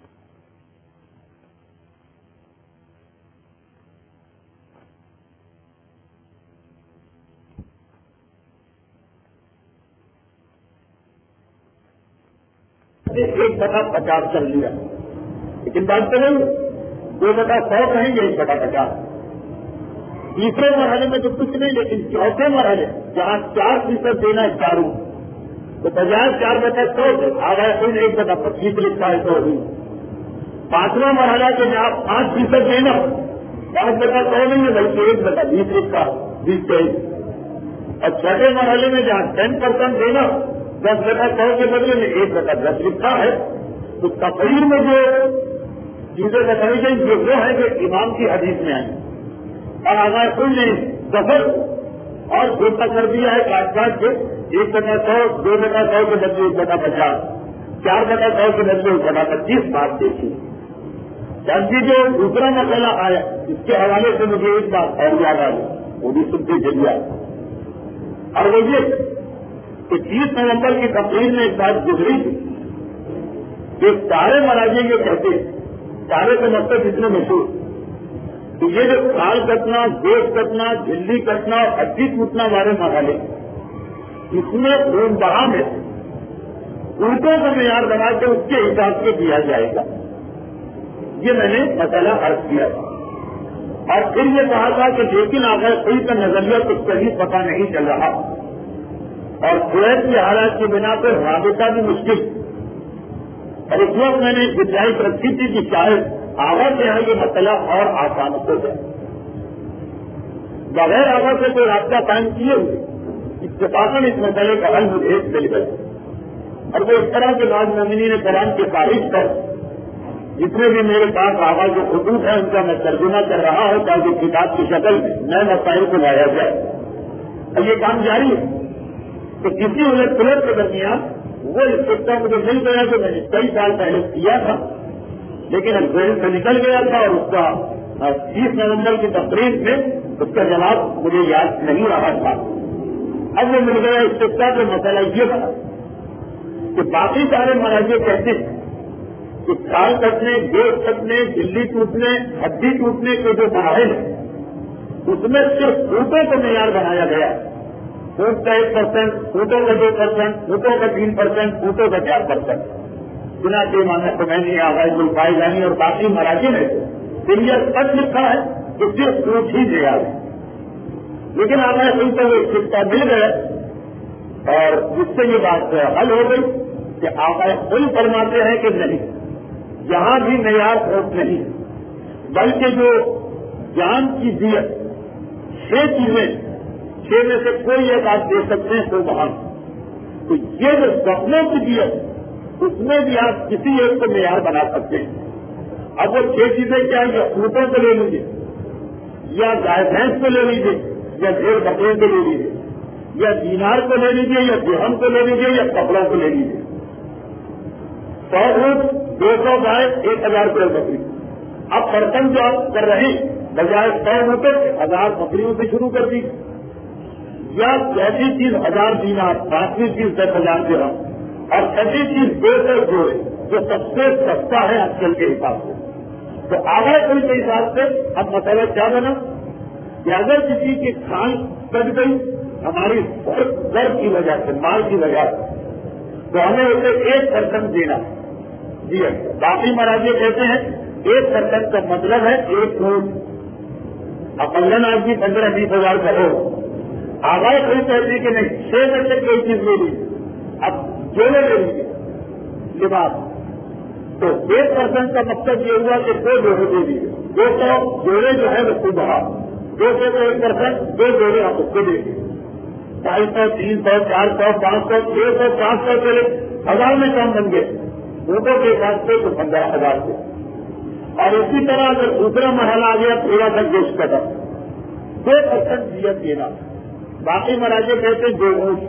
ایک بٹا پچاس کر لیا لیکن بات تو نہیں دو بٹا سو کہیں گے ایک بٹا پچاس. تیسرے مرحلے میں تو کچھ نہیں لیکن چوتھے مرحلے جہاں چار فیصد دینا ہے چاروں تو بجائے چار بٹا سو سے آگا کوئی ایک بٹا پچیس لکھتا ہے تو ہوئی. پانچواں مرحلہ کے جہاں پانچ فیصد دینا پانچ بٹا سو نہیں ہے بلکہ ایک بٹا بیس لکھتا بیس تیئیس. اور چھٹے مرحلے میں جہاں ٹین پرسینٹ دینا دس بٹا سو کے بدلے میں ایک بٹا دس لکھا ہے. تو تقریر میں جو چیزیں بتائی گئی جو وہ ہے کہ امام کی حدیث میں آئی اور آگاہ کوئی نے دفر اور چھوٹا کر دیا ہے کاٹ کاٹ کے ایک بٹا سو دو بٹا سو کے بدلے ایک بٹا پچاس چار بٹا سو کے بدلے ایک بٹا پچیس بات دیکھی. جبکہ جو دوسرا مسئلہ آیا اس کے حوالے سے مجھے ایک بات اور یاد آ گئی وہ بھی سنتے چلیا اور وہ یہ کہ تیس نومبر کی تقریر میں ایک بات گزری تھی کہ سارے مراجع یہ کہتے ہیں سارے کے مقصد اتنے مشہور کہ یہ جو کھال کٹنا گوشت کٹنا جھلی کٹنا اور ہڈی ٹوٹنا والے مرحلے اس میں خون بہا میں اونٹوں کا معیار بنا کے اس کے حساب سے دیا جائے گا. یہ میں نے مسئلہ عرض کیا تھا اور پھر یہ کہا تھا کہ لیکن آخر کوئی کا نظریہ کچھ صحیح پتہ نہیں چل رہا اور کویت کی حالات کی بنا پر رابطہ بھی مشکل. اور اس وقت میں نے گنجائش رکھی تھی کہ شاید آگا سے ہے یہ مسئلہ اور آسان ہو جائے. بغیر آگا سے کوئی رابطہ قائم کیے ہوئے اتفاقاً اس مسئلے کا حل مجھے مل گیا اور وہ اس طرح کے بعض نامنین کرام کی تاریخ پر جتنے بھی میرے پاس آغاز جو خطوط ہے ان کا میں ترجمہ کر رہا ہوں تاکہ کتاب کی شکل میں نئے مسائل کو لایا جائے. اور یہ کام جاری ہے کہ کسی الٹ پلٹ کے درمیان وہ استفتا مجھے مل گیا جو میں نے کئی سال پہلے کیا تھا لیکن اب ذہن سے نکل گیا تھا اور اس کا تیس نومبر کی تقریب میں اس کا جواب مجھے یاد نہیں رہا تھا. اب وہ مل گیا استفتا کا مسئلہ یہ بنا کہ باقی سارے مراجع کہتے ہیں کہ کھال کٹنے گوشت کٹنے جھلی ٹوٹنے ہڈی ٹوٹنے کے جو مراحل ہیں اس میں صرف اونٹوں کو معیار بنایا گیا. اونٹ کا ایک پرسینٹ اونٹوں کا دو پرسینٹ اونٹوں کا تین پرسینٹ اونٹوں کا چار پرسینٹ بنا کے مانا تو میں نے آغاز گلفائے جانی اور باقی مراجع میں سیریس تک لکھا ہے کہ صرف اونٹ ہی معیار ہے. لیکن آغاز ان کو وہ سکتا مل گیا اور جس سے یہ بات حل ہو گئی کہ آغاز خود فرماتے ہیں کہ نہیں یہاں بھی معیار اونٹ نہیں بلکہ جو جان کی دیت چھ چیزیں چھ میں سے کوئی ایک آپ دے سکتے ہیں تو وہاں تو یہ جو زخموں کی دیت اس میں بھی آپ کسی ایک کو معیار بنا سکتے ہیں. اب وہ چھ چیزیں کیا یا اونٹوں کو لے لیجیے یا گائے بھینس کو لے لیجیے یا بھیڑ بکرے کو لے لیجیے یا دینار کو لے لیجیے یا درہم کو لے لیجیے یا کپڑوں کو لے لیجیے. سو اونٹ دو سو گائے ایک ہزار روپئے بکری. اب برتن جو آپ کر رہے ہیں بجائے سو روپئے ہزار بکریوں سے شروع کر دی یا ایسی چیز ہزار دینار پانچویں چیز دس ہزار درہم اور چھٹی چیز دو سو جوڑے جو سب سے سستا ہے آج کل کے حساب سے. تو آگے کل کے حساب سے اب مسئلہ کیا بنا کہ اگر کسی کی کھان کٹ گئی ہماری در کی وجہ سے مال کی وجہ سے تو ہمیں اسے ایک پرسنٹ دینا. جی باقی مراجع کہتے ہیں ایک परसेंट کا मतलब है एक करोड़। अकलन आपकी पंद्रह बीस हजार करो, आवाज कोई कहती कि नहीं छह घंटे कोई चीज ले ली, अब जोड़े ले लीजिए लिबास, तो एक परसेंट का मकसद ये हुआ कि दो जोड़े दे दीजिए, दो सौ जोड़े जो है वो खुद बढ़ा, दो सौ का एक परसेंट दो जोड़े आप उसको दे दीजिए, ढाई सौ तीन सौ चार सौ पाँच सौ छह सौ पाँच सौ चले हजार में कम बन गए, वोटों के हिसाब से तो पंद्रह हजार से। और इसी तरह अगर दूसरा मरहला आ गया थोड़ा सा गोश्त का दर, दो परसेंट दियत देना, बाकी मराजे कहते जो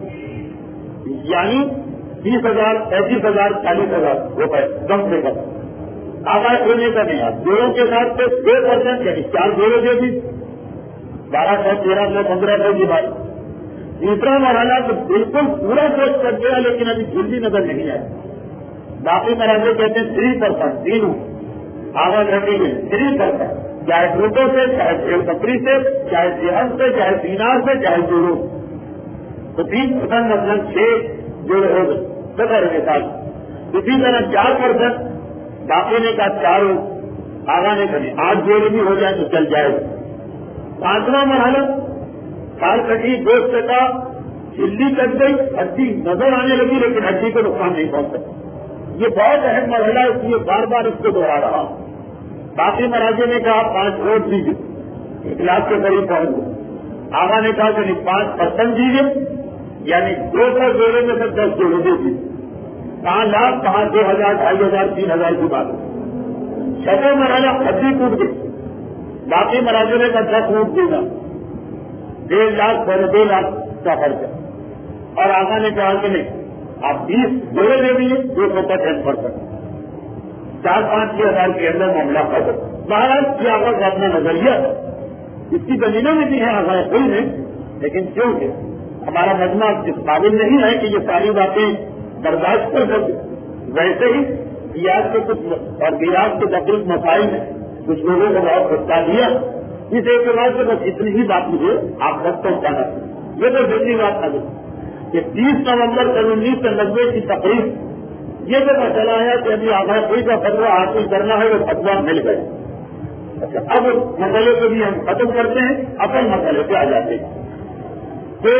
यानी बीस हजार पैंतीस हजार चालीस हजार रुपए कम से कम आवाज होने का नहीं। जोड़ों के साथ से दो परसेंट यानी चार जोड़े दे दी, बारह सौ तेरह सौ पंद्रह सौ की बात। तीसरा मरहला तो बिल्कुल पूरा कोर्स कर दिया लेकिन अभी जल्दी नजर नहीं आया, बाकी मराजे कहते हैं थ्री परसेंट तीनों आवाज रखी है थ्री परसेंट, चाहे फ्रूटों से चाहे भेड़ बकरी से चाहे गेहूं से चाहे दीनार से चाहे जोड़ो, तो तीन परसेंट मतलब छह जोड़े हो गए सफर के साथ। इसी तरह चार परसेंट बाकी ने कहा चार आगा ने करी आठ जोड़े भी हो जाए तो चल जाएगा। पांचवा मरहला साल कटी गोश्त का चिल्ली कट गई, हड्डी नजर आने लगी लेकिन हड्डी को नुकसान नहीं पहुंचा, ये बहुत अहम मरहला है इसलिए बार बार इसको दोहरा रहा हूं। बाकी महाराजे ने कहा पांच वोट दीजिए, एक लाख के करीब पहुंच गए। आगा ने कहा कि पांच परसेंट दीजिए यानी दो सौ जोड़े में से दस जोड़े दे दीजिए, कहाँ लाख कहाँ दो हजार ढाई हजार तीन हजार की बात है। छठे मरहला हड्डी टूट गई, बाकी महाराजे ने कहा दस वोट देगा, डेढ़ लाख पौने दो लाख का खर्च है। और आगा ने कहा कि नहीं आप बीस जोड़े दे दीजिए, दो सौ का टेन परसेंट, चार पांच छह हजार के अंदर मामला कर। महाराज की आगा का अपना नजरिया इसकी दलीलें में भी है आगा कोई नहीं, लेकिन क्योंकि हमारा मजमा इस काबिल नहीं है कि ये सारी बातें बर्दाश्त कर सके। वैसे ही रियाज के कुछ और रियाज के तकलीफ मसाइल में कुछ लोगों को बहुत सत्ता दिया, इस एतबार से बस इतनी ही बात मुझे आप तक पहुंचाना चाहिए। ये तो जल्दी बात था कि तीस नवम्बर सन उन्नीस सौ नब्बे की तकरीब ये जो मसला है कि अभी आजादी का फतवा हासिल करना है वो फतवा मिल गया। अच्छा, अब मसले को भी हम खत्म करते हैं, अपन मसले पे आ जाते हैं कि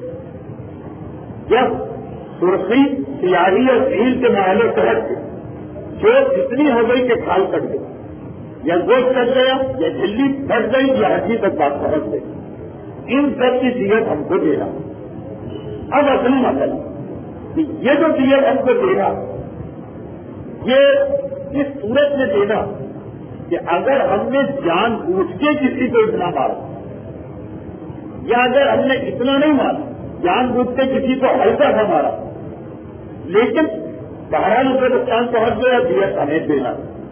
जब सुर्खी सियाही और झील के महले तहत जो इतनी हो गई कि खाल कट गई, या गोश्त कट गया या झिल्ली कट गई या हड्डी तक बात पहुंच गई, इन सब की दियत हमको देना। अब असली मसला कि ये जो दियत हमको देना ये इस सूरत में देना कि अगर हमने जान बूझ के किसी को इतना मारा या अगर हमने इतना नहीं मारा, जान बूझ के किसी को हल्का सा मारा लेकिन बहरहाल उसे नुकसान पहुंच गया, दियत हमें देना।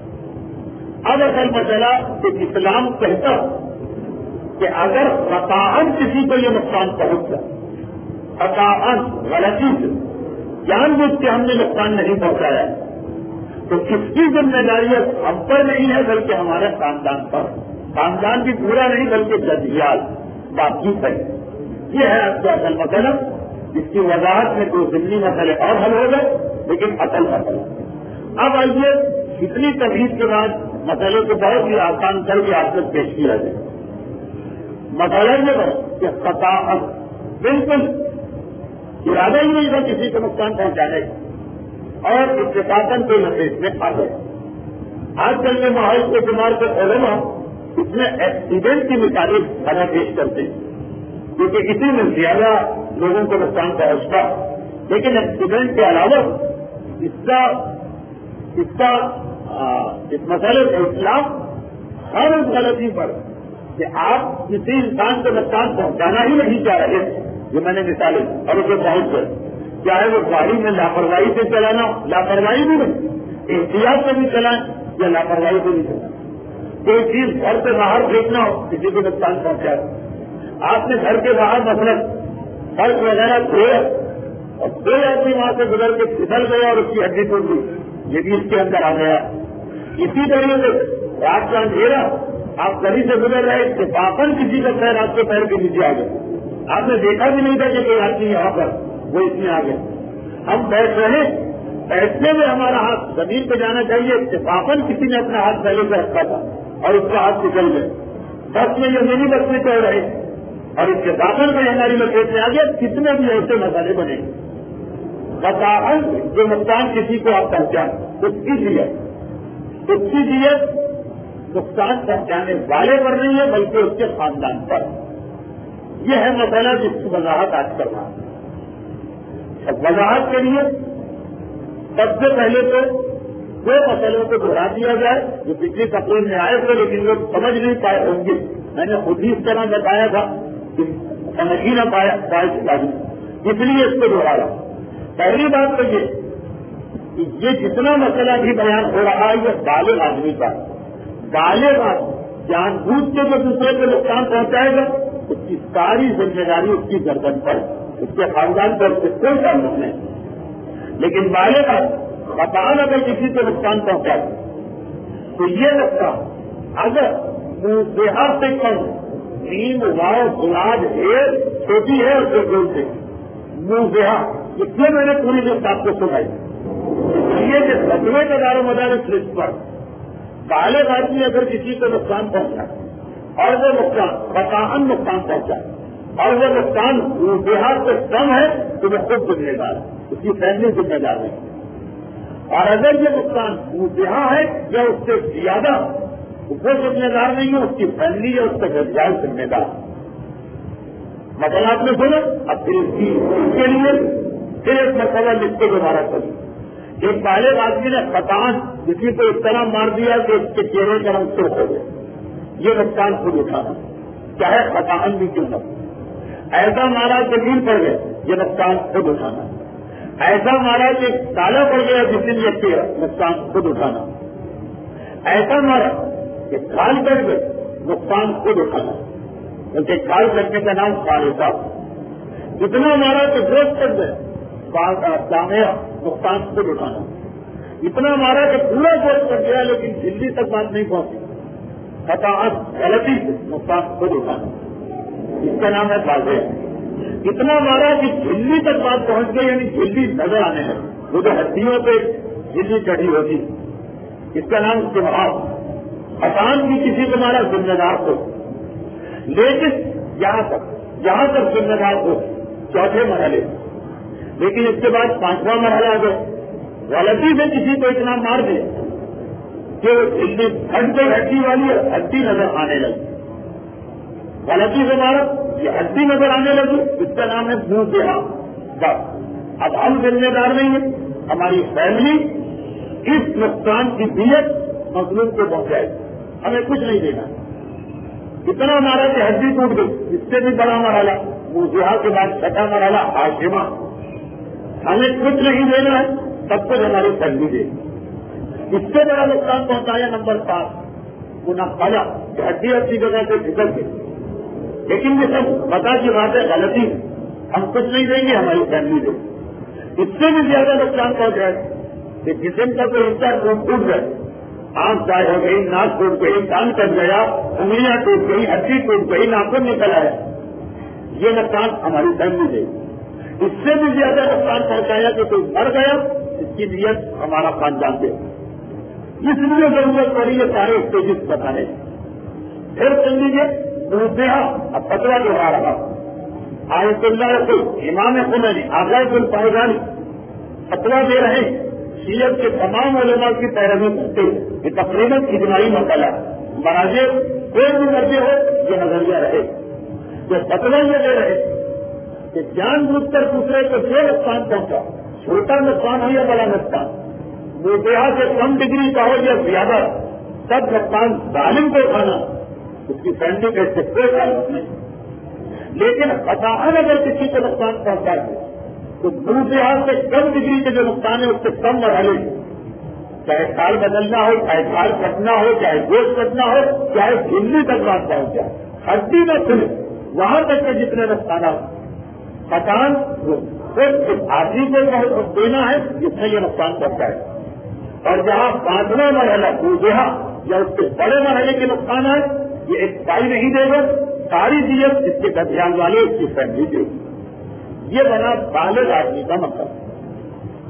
अब असल मसला कि इस्लाम कहता कि अगर खताअन किसी को ये नुकसान पहुंच गया, खताअन गलती से जानबूझ के हमने नुकसान नहीं पहुंचाया, तो इसकी जिम्मेदारी हम पर नहीं है बल्कि हमारे खानदान पर, खानदान भी पूरा नहीं बल्कि जजियाल बाकी है। ये है आपका असल मसला। इसकी वजाहत में तो जिम्नी मसले और हल हो गए, लेकिन असल मसला अब आइए इतनी तमीज के बाद मसले को बहुत ही आसान करके आप तक पेश किया जाए। मसला ये है कि खताअन बिल्कुल इरादा ही नहीं था किसी को नुकसान पहुंचाने का और इत्तेफाकन के नतीजे में आ गए। आजकल के माहौल को शुमार कर उलमा इसमें एक्सीडेंट की मिसालें बना पेश करते हैं क्योंकि इसी में ज्यादा लोगों को नुकसान पहुंचता, लेकिन एक्सीडेंट के अलावा इसका इसका इस मसले का इस्लाम हर उस गलती पर कि आप किसी इंसान को नुकसान पहुंचाना ही नहीं चाह रहे, जो मैंने मिसालें और उसे पहुंच गए, चाहे वो गाड़ी में लापरवाही से चलाना, लापरवाही भी नहीं, एहतियात से भी चलाएं या लापरवाही से भी चलाएं, कोई चीज घर से बाहर फेंकना हो किसी को नुकसान पहुंचाए, आपने घर के बाहर मतलब फर्श वगैरह धोया और कोई आदमी वहां से गुजर के फिसल गया और उसकी हड्डी टूट गई, ये भी इसके अंदर आ गया। इसी तरीके से रात का अंधेरा आप गली से गुजर रहे कि बापन किसी का पैर आपके पैर के नीचे आ गया, आपने देखा भी नहीं था कि कोई आदमी यहाँ पर वो इसमें आ गया। हम बैठ रहे بیٹھنے میں ہمارا ہاتھ زمین پہ جانا چاہیے، اتفاقاً کسی نے اپنا ہاتھ پہلے سے رکھا تھا اور اس کا ہاتھ نکل گئے، بس میں یہ نہیں بس میں چل رہے اور اتفاقاً میں ہماری لپیٹ میں آ گیا، کتنے بھی ایسے مسئلے بنے بتاؤں جو نقصان کسی کو آپ پہنچا اس کی دیت اس کی دیت نقصان پہنچانے والے پر نہیں ہے بلکہ اس کے خاندان پر. یہ ہے مسئلہ جس کی وضاحت آج کرنا. اب وضاحت کے لیے سب سے پہلے تو دو مسئلوں کو دہرا دیا جائے جو پچھلی تقریر میں آئے تھے لیکن لوگ سمجھ نہیں پائے ہوں گے. میں نے خود ہی اس طرح بتایا تھا کہ سمجھ ہی نہ پایا پائے اس لیے اس کو دوہرایا. پہلی بات تو یہ کہ یہ جتنا مسئلہ بھی بیان ہو رہا ہے یہ بالغ آدمی کا بالغ جان بوجھ کے جو دوسرے کو نقصان پہنچائے گا اس کی ساری ذمہ داری اس کی گردن پر اس کے خاندان پر اس سے کوئی تعلق نہیں. لیکن بالغ بتاؤ اگر کسی کو نقصان پہنچائے تو یہ نقصان اگر دیہات سے کم نیم واؤ گلاب ہے چھوٹی ہے اس سے بولتے منہ دیہات اس لیے میں نے پوری لسٹ آپ کو سنائی. یہ کہ ستویں کا دار و مدار اس لسٹ پر بالغ آدمی اگر کسی کو نقصان پہنچا اور وہ نقصان بتاہن نقصان پہنچا اور وہ نقصان دیہات سے کم ہے تو وہ خود ذمہ دار ہے، اس کی فیملی ذمہ دار ہے. اور اگر یہ نقصان دیہا ہے یا اس سے زیادہ وہ ذمہ دار نہیں ہے، اس کی فیملی یا اس کا گھر ذمہ دار. مطلب آپ نے سنا. اب پھر اس کی اس کے لیے پھر ایک مسئلہ لکھ کے دوبارہ کریں. ایک بالغ آدمی نے خطان کسی کو اس طرح مار دیا کہ اس کے چہرے کا رنگ سرخ ہو گئے، یہ نقصان خود اٹھانا چاہے خطان بھی کیوں نہ. ایسا مارا کہ نیل پڑ گئے یہ نقصان خود اٹھانا. ایسا مارا کہ تالا پڑ گیا جس دن یہ چہرہ نقصان خود اٹھانا. ایسا مارا کہ کھال کٹ گئے نقصان خود اٹھانا کیونکہ کھال کٹنے کا نام خالص صاحب. اتنا مارا کہ گوشت کٹ گئے جامعہ نقصان خود اٹھانا. اتنا مارا کہ پورا گوشت کٹ گیا لیکن دلی تک بات نہیں پہنچی خطاحت غلطی سے نقصان خود اٹھانا، اس کا نام ہے بازے. اتنا مارا کہ دلی تک بات پہنچ گئی یعنی دلی نظر آنے ہے وہ جو ہڈیوں پہ دلی چڑھی ہوتی اس کا نام استعمال. خطان بھی کسی کو مارا ذمہ دار کو، لیکن یہاں تک جہاں تک ذمہ دار ہو چوتھے مرحلے. لیکن اس کے بعد پانچواں مرحلہ آ گئے غلطی سے کسی کو اتنا مار دے کہ دلی ہڈ پہ ہڈی والی ہڈی نظر آنے لگی. غلطی سے مارا یہ ہڈی نظر آنے لگی اس کا نام ہے منہ دیہا. بس اب ہم ذمہ دار نہیں ہیں، ہماری فیملی اس نقصان کی دیت مظلوم کو پہنچائے، ہمیں کچھ نہیں دینا. اتنا مارا کہ ہڈی ٹوٹ گئی اس سے بھی بڑا مرحلہ منہ دیہا کے بعد چھٹا مرحلہ حاشمہ. ہمیں کچھ نہیں دینا ہے، سب کچھ ہماری فیملی دے. اس سے بڑا نقصان پہنچایا نمبر پانچ منقلہ کہ ہڈی ہڈی جگہ سے نکل گئی. لیکن یہ سب بتا کی بات ہے غلطی، ہم کچھ نہیں دیں گے ہماری فیملی دے. اس سے بھی زیادہ نقصان پہنچ جائے کہ جسم کا کوئی حصہ ٹوٹ گئے، آنکھ ضائع ہو گئی، ناک ٹوٹ گئی، کان کٹ گیا، انگلیاں ٹوٹ گئی، ہڈی ٹوٹ گئی، ناخن نکل آیا، یہ نقصان ہماری فیملی دے. اس سے بھی زیادہ نقصان پہنچایا کہ کوئی مر گیا اس کی نیت ہمارا خاندان دے. اس لیے ضرورت پڑی ہے سارے اسٹیجز بتانے. پھر سن لیجیے دیہا اب فتوا جو آ رہا آیت اللہ کو امام خمینی آزاد الفائدانی فتوا دے رہے شیعت کے تمام علماء کی پیروی کرتے یہ تقریباً اجماعی مسئلہ مراجع کوئی بھی مرضی ہو یہ نظریہ رہے. جو فتوا یہ دے رہے کہ جان بوجھ کر دوسرے کو جو نقصان پہنچا چھوٹا نقصان ہو یا بڑا نقصان دیہا سے کم ڈگری کا ہو یا زیادہ سب نقصان ظالم کو اٹھانا اس کی فیملی کا اس سے کوئی تعلق نہیں. لیکن خطاً اگر کسی کو نقصان پہنچا ہے تو دوسرے ہاتھ سے کم ڈگری کے جو نقصان ہے اس سے کم مرحلے چاہے کال بدلنا ہو، چاہے کال کٹنا ہو، چاہے گوشت کٹنا ہو، چاہے دلی تک بات پہنچ جائے، ہڈی نہ کھلے وہاں تک کے جتنے نقصانات خطاً آدمی کو دینا ہے جس میں یہ نقصان پہنچا ہے. اور جہاں پانچواں مرحلہ دوسرا یا اس کے بڑے مرحلے کے نقصان ہے یہ ایک پائی نہیں دے گا، ساری دیت جس کے گھریال والے اس کی فیملی دے گی. یہ بنا بالغ آدمی کا مطلب.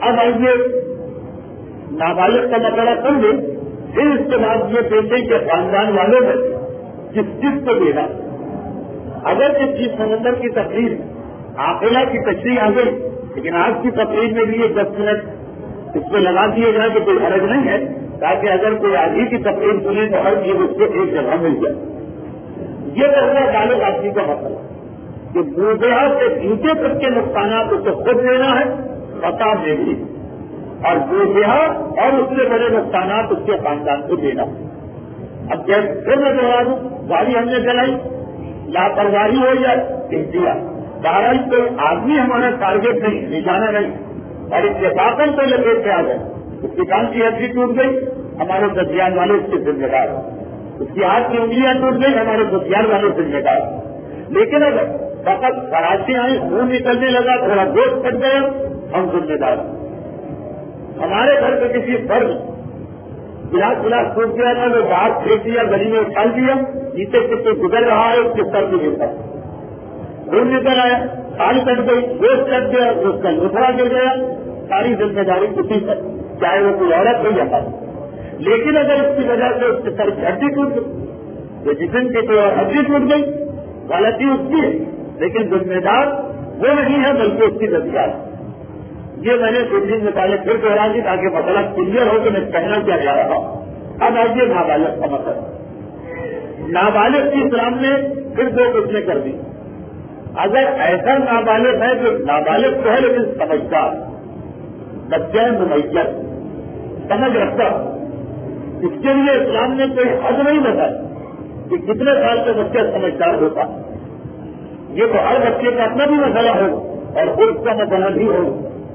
اب آئیے نابالغ کا مسئلہ سمجھے، پھر اس کے بعد یہ پیشے کے خاندان والوں میں جس جس کو دینا، اگر کہ جس سمندر کی تقریر عاقلہ کی تشریح آ گئی، لیکن آج کی تقریر میں بھی یہ دس منٹ اس پہ لگا دیے جائیں کہ کوئی حرج نہیں ہے، تاکہ اگر کوئی آدمی کی تقریر سنے تو ہر چیز اس کو ایک جگہ مل جائے۔ یہ پہلا بالغ آدمی کا مسئلہ کہ بوجھا سے نیچے تک کے نقصانات اسے خود لینا ہے، پتا میں بھی، اور بوجھا اور اس سے بڑے نقصانات اس کے خاندان کو دینا۔ اب جیسے پھر میں دوہرا دوں، گاڑی ہم نے چلائی، لاپرواہی ہو یا دیا، بہرحال کوئی آدمی ہمارا ٹارگیٹ نہیں، نشانہ نہیں، اور اتفاقاً کو لپیٹ کے آ گئے، اس کی کان کی ہڈی ٹوٹ گئی، ہمارے دستیان والے اس کے ذمہ دار، اس کی ہاتھ کی انگلیاں ٹوٹ گئی، ہمارے دستیان والے ذمہ دار۔ لیکن اگر فقط خراشیں آئی، خون نکلنے لگا، تھوڑا گوشت پھٹ گیا، ہم ذمہ دار۔ ہمارے گھر کے کسی فرد گلاس گلاس ٹوٹ گیا تھا، وہ باہر پھینک دیا، گلی میں اچھال دیا، نیچے سے کوئی گزر رہا ہے اس کے سر بھی گرتا، خون نکل آیا، کھال کٹ گئی، گوشت کٹ گیا، اس کا لوتھڑا گر گیا، ساری ذمہ داری اسی پر، چاہے وہ کوئی عورت ہو یا مرد۔ لیکن اگر اس کی وجہ سے اس کے سر کی ہڈی ٹوٹ گئی، تو جسم کی کوئی اور ہڈی ٹوٹ گئی، غلطی اس کی ہے، لیکن ذمہ دار وہ نہیں ہے بلکہ اس کی دستیاب۔ یہ میں نے کچھ دن نکالے پھر دوہرا دی تاکہ مسئلہ کلیئر ہو کہ میں کہنا کیا جا رہا ہوں۔ اب آئیے نابالغ کا مسئلہ۔ نابالغ کی اسلام نے پھر دو قسمیں کر دی۔ اگر ایسا نابالغ ہے جو نابالغ تو ہے لیکن سمجھدار، بچہ ممیز سمجھ رکھتا، اس کے لیے اسلام نے کوئی حد نہیں بتایا کہ کتنے سال کا بچہ سمجھدار ہوتا۔ یہ تو ہر بچے کا اپنا بھی مسئلہ ہو اور اس کا مسئلہ بھی ہو۔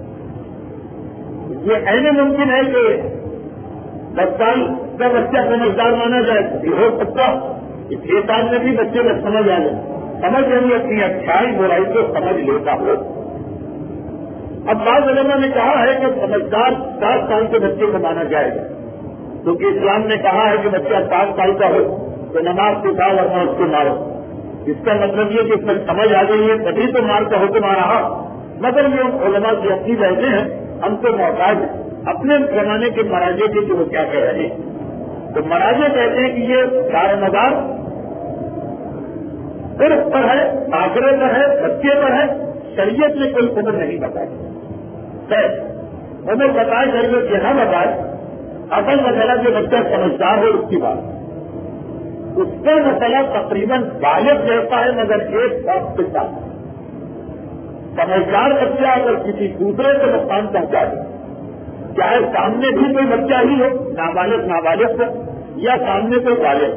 یہ ایسے ممکن ہے کہ دس سال کا بچہ سمجھدار مانا جائے، یہ ہو سکتا کہ چھ سال میں بھی بچے کو سمجھ آ جائے، سمجھ نہیں اپنی اچھائی برائی کو سمجھ لیتا ہو۔ اب بعض علماء نے کہا ہے کہ سمجھدار سات سال کے بچے کو مانا جائے گا، کیونکہ اسلام نے کہا ہے کہ بچہ سات سال کا ہو تو نماز سکھاؤ ورنہ اس کو مارو۔ اس کا مطلب یہ کہ اس میں سمجھ آ گئی ہے تبھی تو مار کا حکم آ رہا، مگر یہ علماء کی اپنی بحثیں ہیں، ہم کو محتاج اپنے زمانے کے مراجع کے جو وہ کیا کہہ رہے ہیں۔ تو مراجع کہتے ہیں کہ یہ دار مدار عرف پر ہے، آخرے پر ہے، بچے پر ہے، شریعت نے کوئی عمر نہیں بتائی، عمر بتائے شریعت یہ نہ بتائے۔ اصل مسئلہ جو بچہ سمجھدار ہے اس کی بات، اس کا مسئلہ تقریباً بالغ رہتا ہے مگر ایک وقت کے ساتھ۔ سمجھدار بچہ اگر کسی دوسرے کو نقصان پہنچا دے، چاہے سامنے بھی کوئی بچہ ہی ہو، نابالغ نابالغ کو، یا سامنے کوئی بالغ،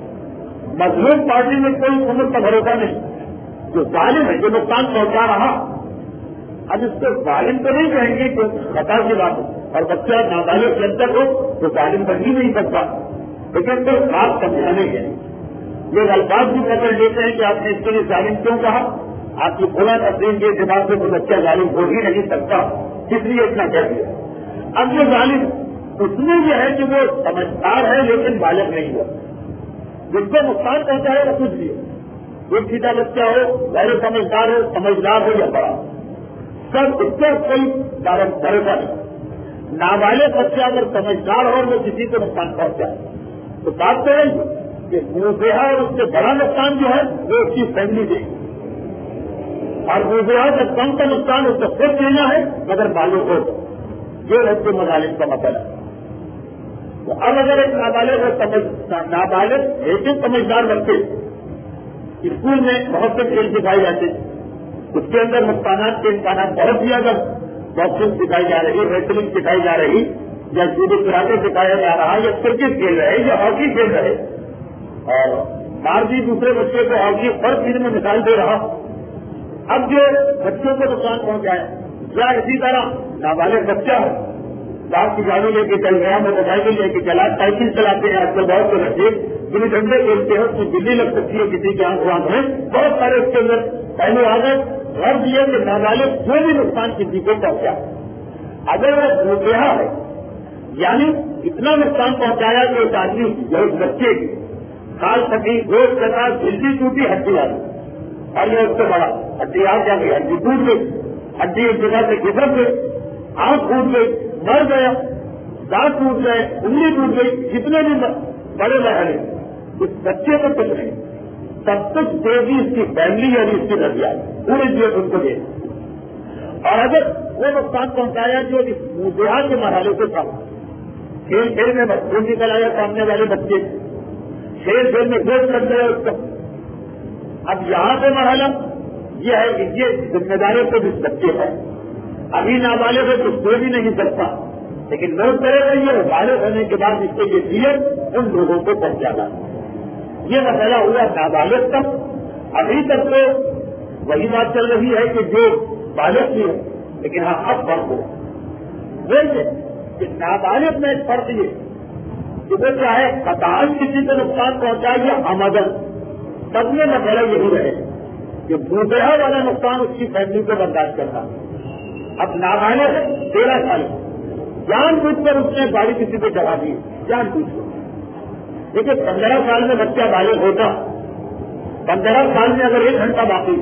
مظلوم پارٹی میں کوئی عمر کا بھروسہ نہیں، جو ظالم ہے جو نقصان پہنچا رہا، اب اس کو ظالم تو نہیں کہیں گے کہ خطا کی بات ہو، اور بچہ نابالغ جب تک ہو تو ظالم بن ہی نہیں سکتا، لیکن تو بات سمجھانے کے یہ الفاظ بھی پکڑ لیتے ہیں کہ آپ نے اس کے لیے ظالم کیوں کہا، آپ کی پورا تقسیم کے اعتبار سے کوئی بچہ ظالم ہو ہی نہیں سکتا، اس لیے اتنا کہہ دیا۔ اب یہ ظالم اس میں یہ ہے کہ وہ سمجھدار ہے لیکن بالغ نہیں ہوا، جس کو نقصان پہنچا ہے وہ کچھ بھی ہو، ایک سیدھا بچہ ہو، غیر سمجھدار ہو، سمجھدار ہو یا بڑا، سب اس کو کوئی بھروسہ نہیں۔ نابالغ بچہ اگر سمجھدار ہو اور وہ کسی کو نقصان پہنچا تو بات تو ہے کہ موزیہ اور اس سے بڑا نقصان جو ہے وہ اس کی فیملی دے گی، اور موزیہ سے کم کا نقصان اس کو خود دینا ہے مگر بالغ ہو، یہ ہے کہ مظالم کا مسئلہ۔ تو اب اگر ایک نابالغ اور نابالغ لیکن سمجھدار بچے اسکول میں بہت سے کھیل سکھائے جاتے ہیں، اس کے اندر نقصانات کے امکانات بہت زیادہ، باکسنگ سکھائی جا رہی، ریسلنگ سکھائی جا رہی، یا جوڈو کراٹے سکھایا جا رہا، یا کرکٹ کھیل رہے یا ہاکی کھیل رہے، اور مار بھی دوسرے بچے کو ہاکی فرق دن میں مثال دے رہا۔ اب جو بچوں کو نقصان پہنچائے یا اسی طرح نابالغ بچہ ہو، باپ کی گاڑی لے کے چل گیا، موٹر سائیکل لے کے چلا، سائیکل چلاتے ہیں آج کل بہت سے بچے، جنہیں ڈنڈے کھیلتے ہیں، اس کی بلی لگ سکتی ہے کسی کے آنکھ آنکھ میں، بہت سارے اس کے اندر پہلے آ گئے۔ غرض یہ کہ نابالغ جو بھی نقصان کسی کو پہنچا، اگر وہ موزیہ ہے یعنی اتنا نقصان پہنچایا کہ اس آدمی جو اس بچے کی کھال پھٹی، گوشت کٹا، جلدی ٹوٹی، ہڈی آ گئی، اور یہ اس سے بڑا ہڈی آ جا گئی، ہڈی ٹوٹ گئی، ہڈی ایک جگہ سے گزر گئی، آنکھ ٹوٹ گئی, مر گیا, دانت ٹوٹ گئے, انگلی ٹوٹ گئی, جتنے بھی بڑے مرحلے اس بچے کو کچھ نہیں, سب کچھ دے دی اس کی فیملی اور اس کی نظریات پورے جیت ان کو دے. اور اگر وہ نقصان پہنچایا جو اس دیہات کے مرحلے سے کم, کھیل کھیل میں بچوں نکل آیا سامنے والے بچے, کھیل کھیل میں گوشت لگ گیا اس کا. اب یہاں سے مرحلہ یہ ہے کہ یہ ذمہ داری کو جس بچے ہے, ابھی نابالغ ہے کچھ کوئی بھی نہیں سکتا, لیکن نوٹ کرے گا یہ بالغ ہونے کے بعد اس کو یہ دیت ان لوگوں کو پہنچانا. یہ مسئلہ ہوا نابالغ تک. ابھی تک تو وہی بات چل رہی ہے کہ جو بالغ بھی ہے, لیکن ہاں اب فرق ہو وہ کہ نابالغ میں ایک فرق یہ کہ وہ چاہے قطعاً کسی کو نقصان پہنچائے یا آمدن, سب میں مسئلہ یہی رہے کہ بوجھا والا نقصان اس کی فیملی کو برداشت کرنا. اب نابالغ ہے تیرہ سال جان بوجھ کر اس نے گاڑی کسی کو چلا دی, جان بوجھ کر. دیکھیے پندرہ سال میں بچہ بالغ ہوتا, پندرہ سال میں اگر ایک گھنٹہ باقی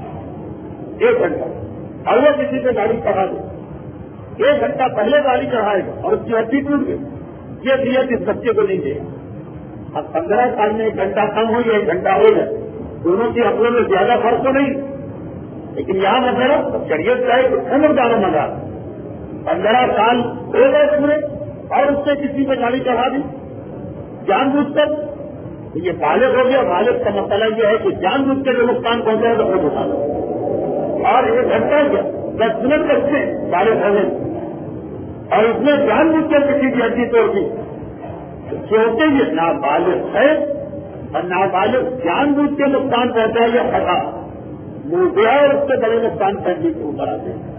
ایک گھنٹہ اور وہ کسی کو گاڑی چڑھا دے, ایک گھنٹہ پہلے گاڑی چڑھائے گا اور اس کی ہڈی ٹوٹ گئی, یہ دیت اس بچے کو نہیں دے. اب پندرہ سال میں ایک گھنٹہ کم ہو یا ایک گھنٹہ ہو جائے, دونوں کی اپنوں میں زیادہ فرق تو نہیں, لیکن یہاں مطلب شریعت کا ایک عمر دار مزہ, پندرہ سال ہو گئے پورے اور اس سے کسی کو گاڑی چڑھا دی جان بوجھ کر, یہ بالغ ہو گیا. بالغ کا مسئلہ یہ ہے کہ جان بوجھ کے جو نقصان پہنچائے تو خود اٹھا لو. اور ایک گھنٹہ کیا دس منٹ بچے بالغ ہو گئے اور اس میں جان بوجھ کر کسی کی ہڈی توڑ دی, کیونکہ یہ نابالغ ہے اور نابالغ جان بوجھ کے نقصان پہنچائے یا خطا مجھے اور اس سے بڑے نقصان پہنچنے کے اوپر آتے ہیں.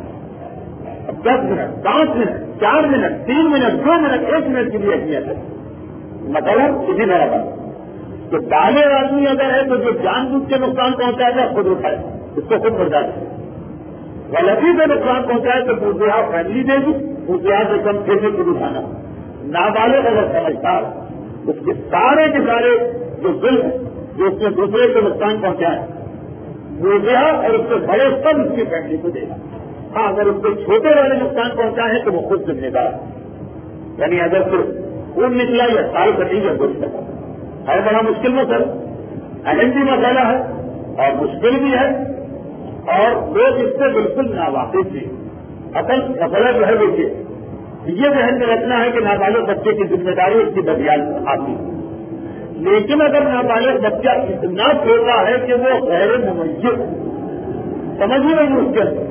دس منٹ, پانچ منٹ, چار منٹ, تین منٹ, دو منٹ, ایک منٹ کی بھی اہمیت ہے. مطلب اسی طرح کا تو بالغ آدمی اگر ہے تو جو جان بوجھ کے نقصان پہنچائے گا خود اٹھائے, اس کو خود برداشت ہے. غلطی سے نقصان پہنچائے تو بوجھا فیملی دے گی, بوجھا سے کم پھر بھی خود اٹھانا. نابالغ اگر سمجھدار اس کے سارے کے سارے جو ظلم ہے جو اس نے دوسرے کو نقصان پہنچائے بوجھا اور اس سے بڑے سب اس کی فیملی کو دے گا. ہاں اگر اس کو چھوٹے والے نقصان پہنچائے تو وہ خود ذمہ دار, یعنی اگر صرف خون نکلا یا سال کٹی یا کچھ کرا ہے, بڑا مشکل مسئلہ, اہم بھی مسئلہ ہے اور مشکل بھی ہے اور لوگ اس سے بالکل ناواقف بھی. اصل مسئلہ جو ہے دیکھیے یہ ذہن میں رکھنا ہے کہ نابالغ بچے کی ذمہ داری اس کی بدیال آتی ہے, لیکن اگر نابالغ بچہ اتنا چھوٹا ہے کہ وہ غیر ممیز سمجھ ہی نہیں اس کے اندر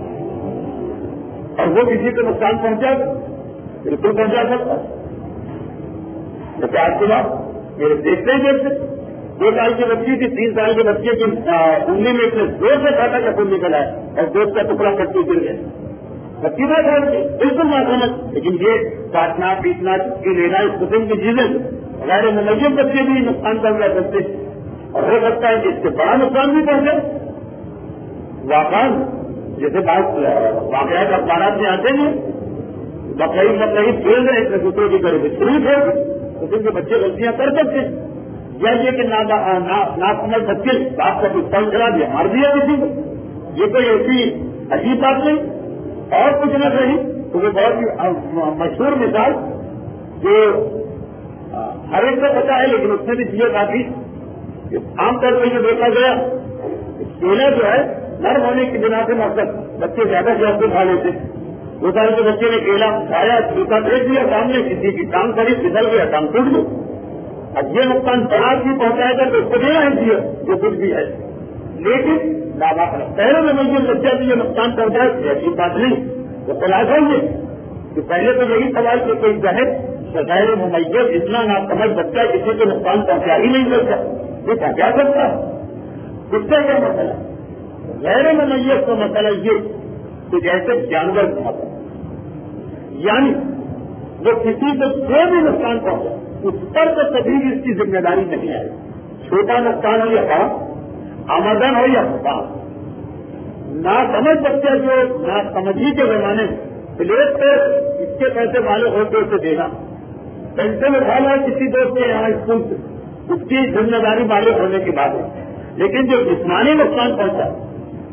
اور وہ کسی کو نقصان پہنچا بالکل پہنچا سکتا. جیسے آج کے بعد میرے دیکھتے ہی دیکھتے دو سال کی بچی تھی, تین سال کے بچے کی انگلی میں اتنے زور سے کھاتا کا خون نکل آیا اور گوشت کا ٹکڑا کٹی گر گیا. بچی نہ کھا کے بالکل نہ سمجھ, لیکن یہ کاٹنا پیٹنا چٹکی لینا اس قسم کی چیزیں غیر ملزم بچے بھی نقصان پہنچا سکتے اور ہو سکتا ہے کہ اس سے بڑا نقصان بھی پہنچے. واقعات جیسے بات واقعات اخبارات میں آتے ہیں, بقرعید بقرعید کھیل رہے ہیں دوسروں کی طرف شروع ہے تو ان کے بچے غلطیاں کر سکتے ہیں, یا یہ کہ ناسمجھ بچے باپ کا پستل چلا دیا مار دیا کسی کو, یہ کوئی ایسی عجیب بات نہیں. اور کچھ نہ صحیح تو وہ بہت ہی مشہور مثال جو ہر ایک کو پتا ہے لیکن اس نے بھی چیزیں کافی عام طور پر یہ دیکھا گیا کیلا جو ہے نرم ہونے کی بنا سے مقصد بچے زیادہ سے زیادہ کھا لیتے. دو سال کے بچے نے کیلا کھایا, جوتا پھینک دیا سامنے, کسی کی ٹانگ کری پھسل گیا, ٹانگ ٹوٹ گئی. اب یہ نقصان بڑا بھی پہنچائے گا تو اس کو دینا ہی چاہیے جو کچھ بھی ہے, لیکن پہلے میں مجھے بچہ بھی یہ نقصان پہنچائے ایسی بات نہیں. تو خلاصہ یہ کہ پہلے تو یہی سوال کہ کوئی ظاہر غیر ممیز اتنا نہ سمجھ بچہ کسی کو نقصان پہنچا ہی نہیں سکتا, یہ پہنچا سکتا. اس کا کیا مسئلہ غیر ممیز کا مسئلہ یہ کہ جیسے جانور کھاتا یعنی جو کسی کو جو بھی نقصان پہنچا اس پر تو کبھی بھی اس کی ذمہ داری نہیں آئے, چھوٹا نقصان ہو یا بڑا, آمدن ہو یا خطا. نہ سمجھ بچہ جو نہ سمجھی کے زمانے پلیٹ پہ اس کے پیسے والے ہوتے اسے دینا, پینشن اٹھانا کسی دوست کے یہاں اسکول سے, اس کی ذمہ داری والے ہونے کی بات ہے. لیکن جو جسمانی نقصان پہنچا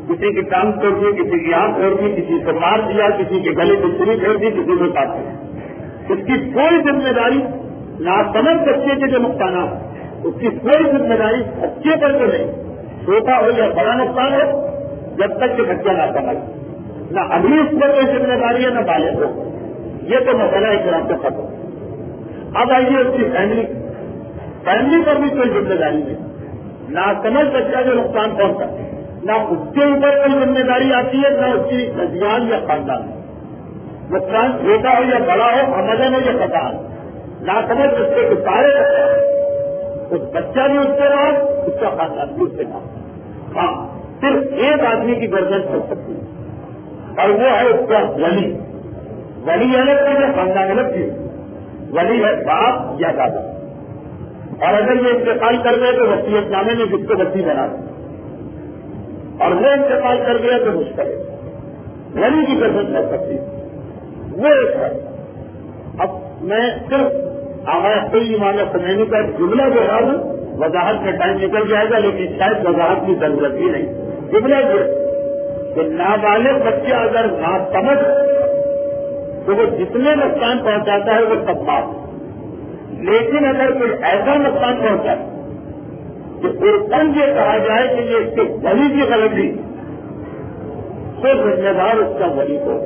کسی کی ٹانگ توڑ دی، کسی کی آنکھ توڑ دی، کسی کو مار دیا، کسی کے گلے کی چھری پھیر دی، کسی کو کاٹ دیا. اس کی کوئی ذمہ داری ناسمجھ بچے کے جو نقصانات، اس کی کوئی ذمہ داری بچے پر تو نہیں. چھوٹا ہو یا بڑا نقصان ہو، جب تک کہ بچہ نہ سمجھ، نہ ابھی اس پر کوئی ذمہ داری ہے نہ بالغ ہو. یہ تو مسئلہ ایک طرح سے ختم. اب آئیے اس کی فیملی فیملی پر بھی کوئی ذمہ داری نہیں. نہ سمجھ بچہ جو نقصان پہنچتا، نہ اس کے اوپر کوئی ذمہ داری آتی ہے، نہ اس کی نظیان یا خاندان. نقصان چھوٹا ہو یا بڑا ہو، آمدن ہو یا خطا، نہ سمجھ بچے کے سارے اس بچہ بھی اس سے رہا، اس کا خاندان بھی اس سے رہا. ہاں، صرف ایک آدمی کی گردن چل سکتی ہے اور وہ ہے اس کا ولی. ولی الگ تھی یا خاندان الگ تھی. ولی ہے باپ یا دادا، اور اگر یہ انتقال کر گئے تو وصیت نامے میں جس کو وصی بنا دیں، اور وہ انتقال کر گیا تو مشکل ہے. ولی کی گردن چل سکتی وہ ایک ہے. اب میں صرف آغاز کوئی ایمان خمینی کا جملہ جو ہے نا، وضاحت میں ٹائم نکل جائے گا، لیکن شاید وضاحت کی ضرورت ہی نہیں. جملہ یہ کہ نابالغ بچے اگر ناسمجھ تو وہ جتنے نقصان پہنچاتا ہے وہ سب معاف. لیکن اگر کوئی ایسا نقصان پہنچا کہ عرفاً یہ کہا جائے کہ یہ اس کے ولی کی غلطی، تو ذمہ دار اس کا ولی کو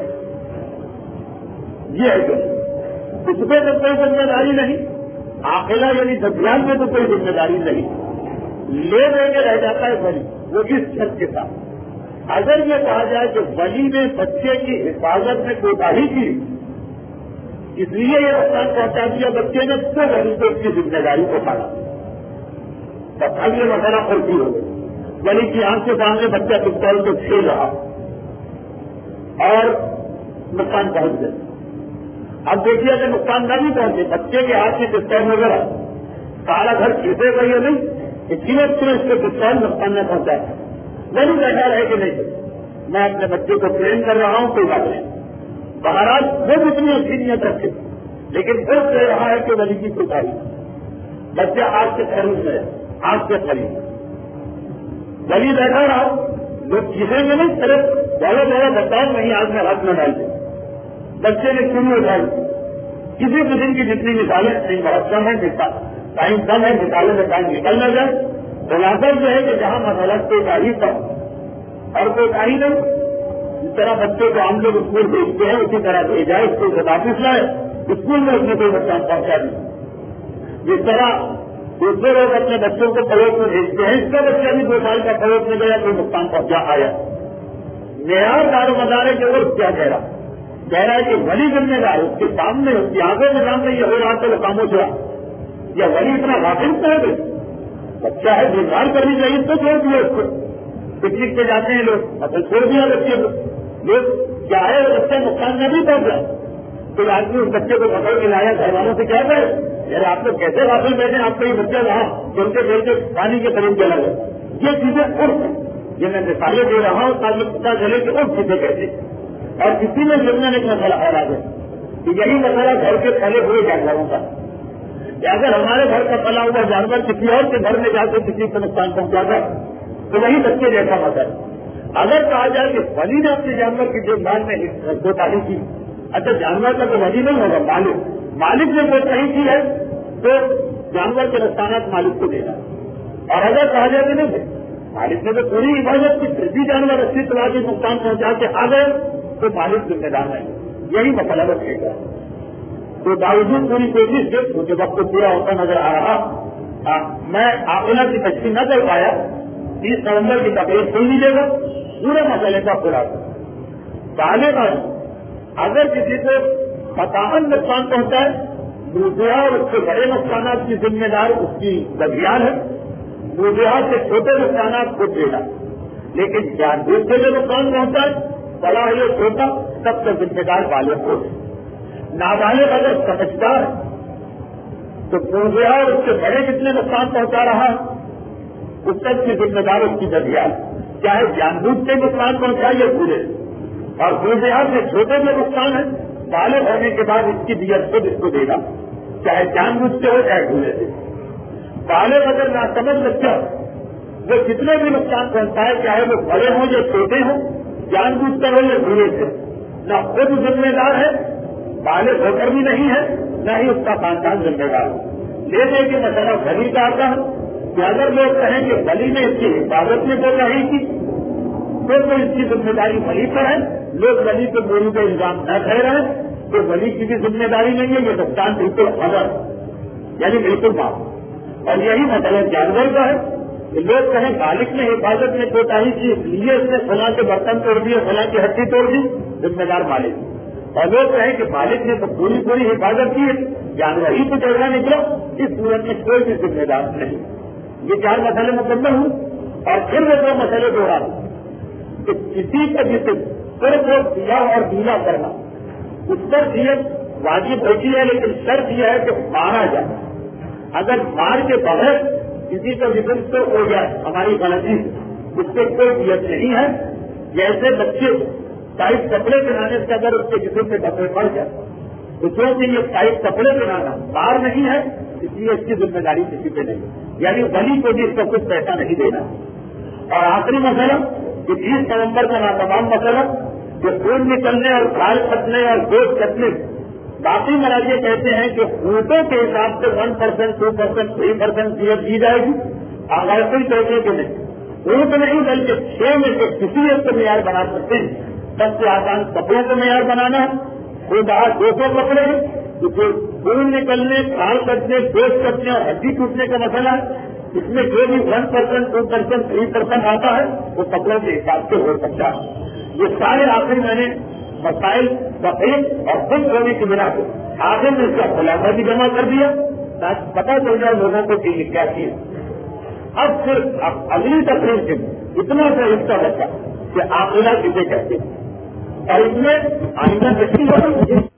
یہ ہے کہ اس پہ تو کوئی ذمہ داری نہیں. عاقلہ یعنی دھیان میں تو کوئی ذمہ داری نہیں. لے لے کے رہ جاتا ہے ولی، وہ اس شخص کے ساتھ. اگر یہ کہا جائے کہ ولی نے بچے کی حفاظت میں کوتاہی کی، اس لیے یہ نقصان پہنچا دیا بچے نے، تو ولی کو اس کی ذمہ داری کو پالا. بس اب یہ مسئلہ خرچی ہو گئی. ولی کی آنکھ کے سامنے بچہ پستول کو کھیل رہا اور نقصان پہنچ گئے. اب دیکھیے کہ نقصان نہ بھی پہنچے، بچے کے ہاتھ میں پستول وغیرہ سارا گھر کھیتے گا یا نہیں، اس لیے اس کو پستول نقصان نہ پہنچا. ولی بیٹھا رہے کہ نہیں، میں اپنے بچے کو ٹرین کر رہا ہوں، کوئی بات نہیں. بہرحال وہ اتنی اچھی نیت رکھے، لیکن وہ کہہ رہا ہے کہ ولی کی کوتاہی. بچہ آج سے خرید ہے، آج سے خرید ولی بیٹھا رہا، لوگ کسی میں نہیں صرف بڑا بڑا بتاؤ نہیں، آج میں ہاتھ نہ ڈال دیں. بچے نے کیوں اٹھائی؟ کسی قسم کی جتنی مثالیں نہیں، بہت کم ہے، ٹائم کم ہے، مثالیں میں ٹائم نکل نہ جائے. خلاصہ یہ ہے کہ جہاں مسئلہ کوتاہی کا اور کوتاہی نہیں، جس طرح بچے کو ہم لوگ اسکول بھیجتے ہیں اسی طرح بھیجا ہے، اسکول سے واپس لائے، اسکول میں اس نے کوئی نقصان پہنچا نہیں. جس طرح دوسرے لوگ اپنے بچوں کو پڑوس میں بھیجتے ہیں، اس کا بچہ بھی دو سال کا پڑوس میں گیا، کوئی نقصان پہنچا آیا. معیار دار و مدارے کے وہ کیا کہہ رہا کہہ رہا ہے کہ ولی ذمہ دار، اس کے سامنے اس کی آنکھوں کے سامنے یہ ہو رہا تو وہ خاموش رہا. یا ولی اتنا غافل کر دے، بچہ ہے دیکھبھال کرنی چاہیے تو چھوڑ دیا اس کو. پکنک پہ جاتے ہیں لوگ، مطلب چھوڑ دیا بچے کو. لوگ چاہے وہ بچہ نقصان نہ بھی پہنچا، تو آدمی اس بچے کو پکڑ کے لایا، گھر والوں سے کیا کرے، یار آپ لوگ کیسے غافل بیٹھے، آپ کا یہ بچہ رہا چلتے چلتے پانی کے قریب چلا گیا. یہ چیزیں عرف ہیں، یہ میں مثالیں دے رہا ہوں تاکہ پتا چلے کہ عرف چیزیں کہتے ہیں. اور کسی میں جمنا ایک مسئلہ اور آ گیا کہ یہی مسئلہ گھر کے پھیلے ہوئے جانوروں کا، کہ اگر ہمارے گھر کا پلا ہوا جانور کسی اور کے گھر میں جا کے کسی کو نقصان پہنچاتا تو وہی بچے جیسا مسئلہ. اگر کہا جائے کہ ولی نے اپنے جانور کی دیکھ بھال میں کوتاہی کی، اچھا جانور کا تو ولی نہیں ہوگا، مالک مالک نے کوتاہی کی ہے تو جانور کے نقصانات مالک کو دینا. اور اگر کہا جائے کہ نہیں مالک نے تو پوری حفاظت کی، پھر بھی جانور اچھی طرح سے نقصان پہنچا کے آ گئے تو مالک ذمہ دار ہے. یہی مسئلہ رکھے گا. تو باوجود پوری کوشش کے کیونکہ وقت پورا ہوتا نظر آ رہا، میں عاقلہ کی تشریح نہ کر پایا. تیس نومبر کی تقریب سن لیجیے گا، پورے مسئلے کا خلاصہ. پہلے بار اگر کسی کو خطاً نقصان پہنچا ہے، دوسرا اور اس سے بڑے نقصانات کی ذمہ دار اس کی دبیان ہے، دوسرا سے چھوٹے نقصانات خود دینا. لیکن جان بوجھ سے جو نقصان پہنچا ہے، بڑا ہے یا چھوٹا، سب سے ذمہ دار بالغ کو. نابالغ اگر سمجھدار تو دوسرا اور اس سے بڑے کتنے نقصان پہنچا رہا اس سب کی ذمہ دار اس کی دبیان، چاہے جان بوجھ سے نقصان پہنچائے یا پورے. اور دوسرا سے چھوٹے میں نقصان ہے، بالغ ہونے کے بعد اس کی دیت خود اس کو دے گا، چاہے جان بوجھ سے ہو چاہے بھولے سے. بالغ اگر نہ سمجھ بچہ وہ کتنے بھی نقصان پہنچتا ہے، چاہے وہ بڑے ہوں یا چھوٹے ہوں، جان بوجھ کر ہو یا برے سے، نہ خود ذمہ دار ہے، بالغ ہو کر بھی نہیں ہے، نہ ہی اس کا خاندان ذمہ دار ہے۔ لینے کے مسئلہ ولی کا آتا ہے کہ اگر لوگ کہیں کہ ولی نے اس کی حفاظت میں کوتاہی کی تو اس کی ذمہ داری ولی پر ہے، لوگ ولی کو بولی کا الزام نہ ٹھہرائیں تو ولی کی بھی ذمہ داری نہیں ہے، یہ نقصان بالکل حضر یعنی بالکل معاف۔ اور یہی مسئلہ جانور کا ہے کہ لوگ کہیں مالک نے حفاظت میں کوتاہی کی، اس لیے اس نے فلاں کے برتن توڑ دیے، فلاں کی ہڈی توڑ دی، ذمہ دار مالک۔ اور لوگ کہیں کہ مالک نے تو پوری پوری حفاظت کی ہے، جانور ہی کچھ ایسا نکلا، اس صورت میں کوئی بھی ذمہ دار نہیں۔ یہ چار مسئلے مکمل ہوں اور پھر وہ دو مسئلے دوہرا دوں کہ کسی کا جسم صرف وہ سیاہ اور گیلا کرنا، اس پر دیت واجب ہوتی ہے، لیکن شرط یہ ہے کہ مارا جائے۔ اگر مار کے بغیر کسی کا جسم تو ہو جائے ہماری غلطی سے، اس سے کوئی دیت نہیں ہے۔ جیسے بچے ٹائٹ کپڑے پہنانے سے اگر اس کے جسم پہ کپڑے پڑ جائے تو کیونکہ یہ ٹائٹ کپڑے پہنانا مار نہیں ہے، اس لیے اس کی ذمہ داری کسی پہ نہیں، یعنی ولی کو بھی اس کا کچھ پیسہ نہیں دینا۔ اور آخری مسئلہ کہ بیس نومبر کا ناتمام مسئلہ جو خون نکلنے اور کھال پھٹنے اور گوشت کٹنے، باقی مراجع کہتے ہیں کہ اونٹوں کے حساب سے one percent two percent three percent دیت دی جائے گی، آگاہ کوئی پیسے کے نہیں، اونٹ نہیں بلکہ چھ میں سے کسی ایک کو معیار بنا سکتے ہیں۔ سب سے آسان کپڑوں کو معیار بنانا ہے، کوئی باہر دو سو کپڑے ہیں تو خون نکلنے، کھال کٹنے، گوشت کٹنے اور ہڈی ٹوٹنے کا مسئلہ ہے، اس میں جو بھی one percent two percent three percent آتا ہے وہ کپڑوں کے حساب سے ہو سکتا ہے۔ یہ سارے آخر میں نے مسائل تفریح اور خود ہونے کی بنا کو آگے میں اس کا خلاصہ بھی جمع کر دیا تاکہ پتہ چل جائے لوگوں کو کہ یہ کیا چیز۔ اب پھر اگلی تقریر سے اتنا سا حصہ بچا کہ عاقلہ کسے کہتے ہیں اور اس میں آئندہ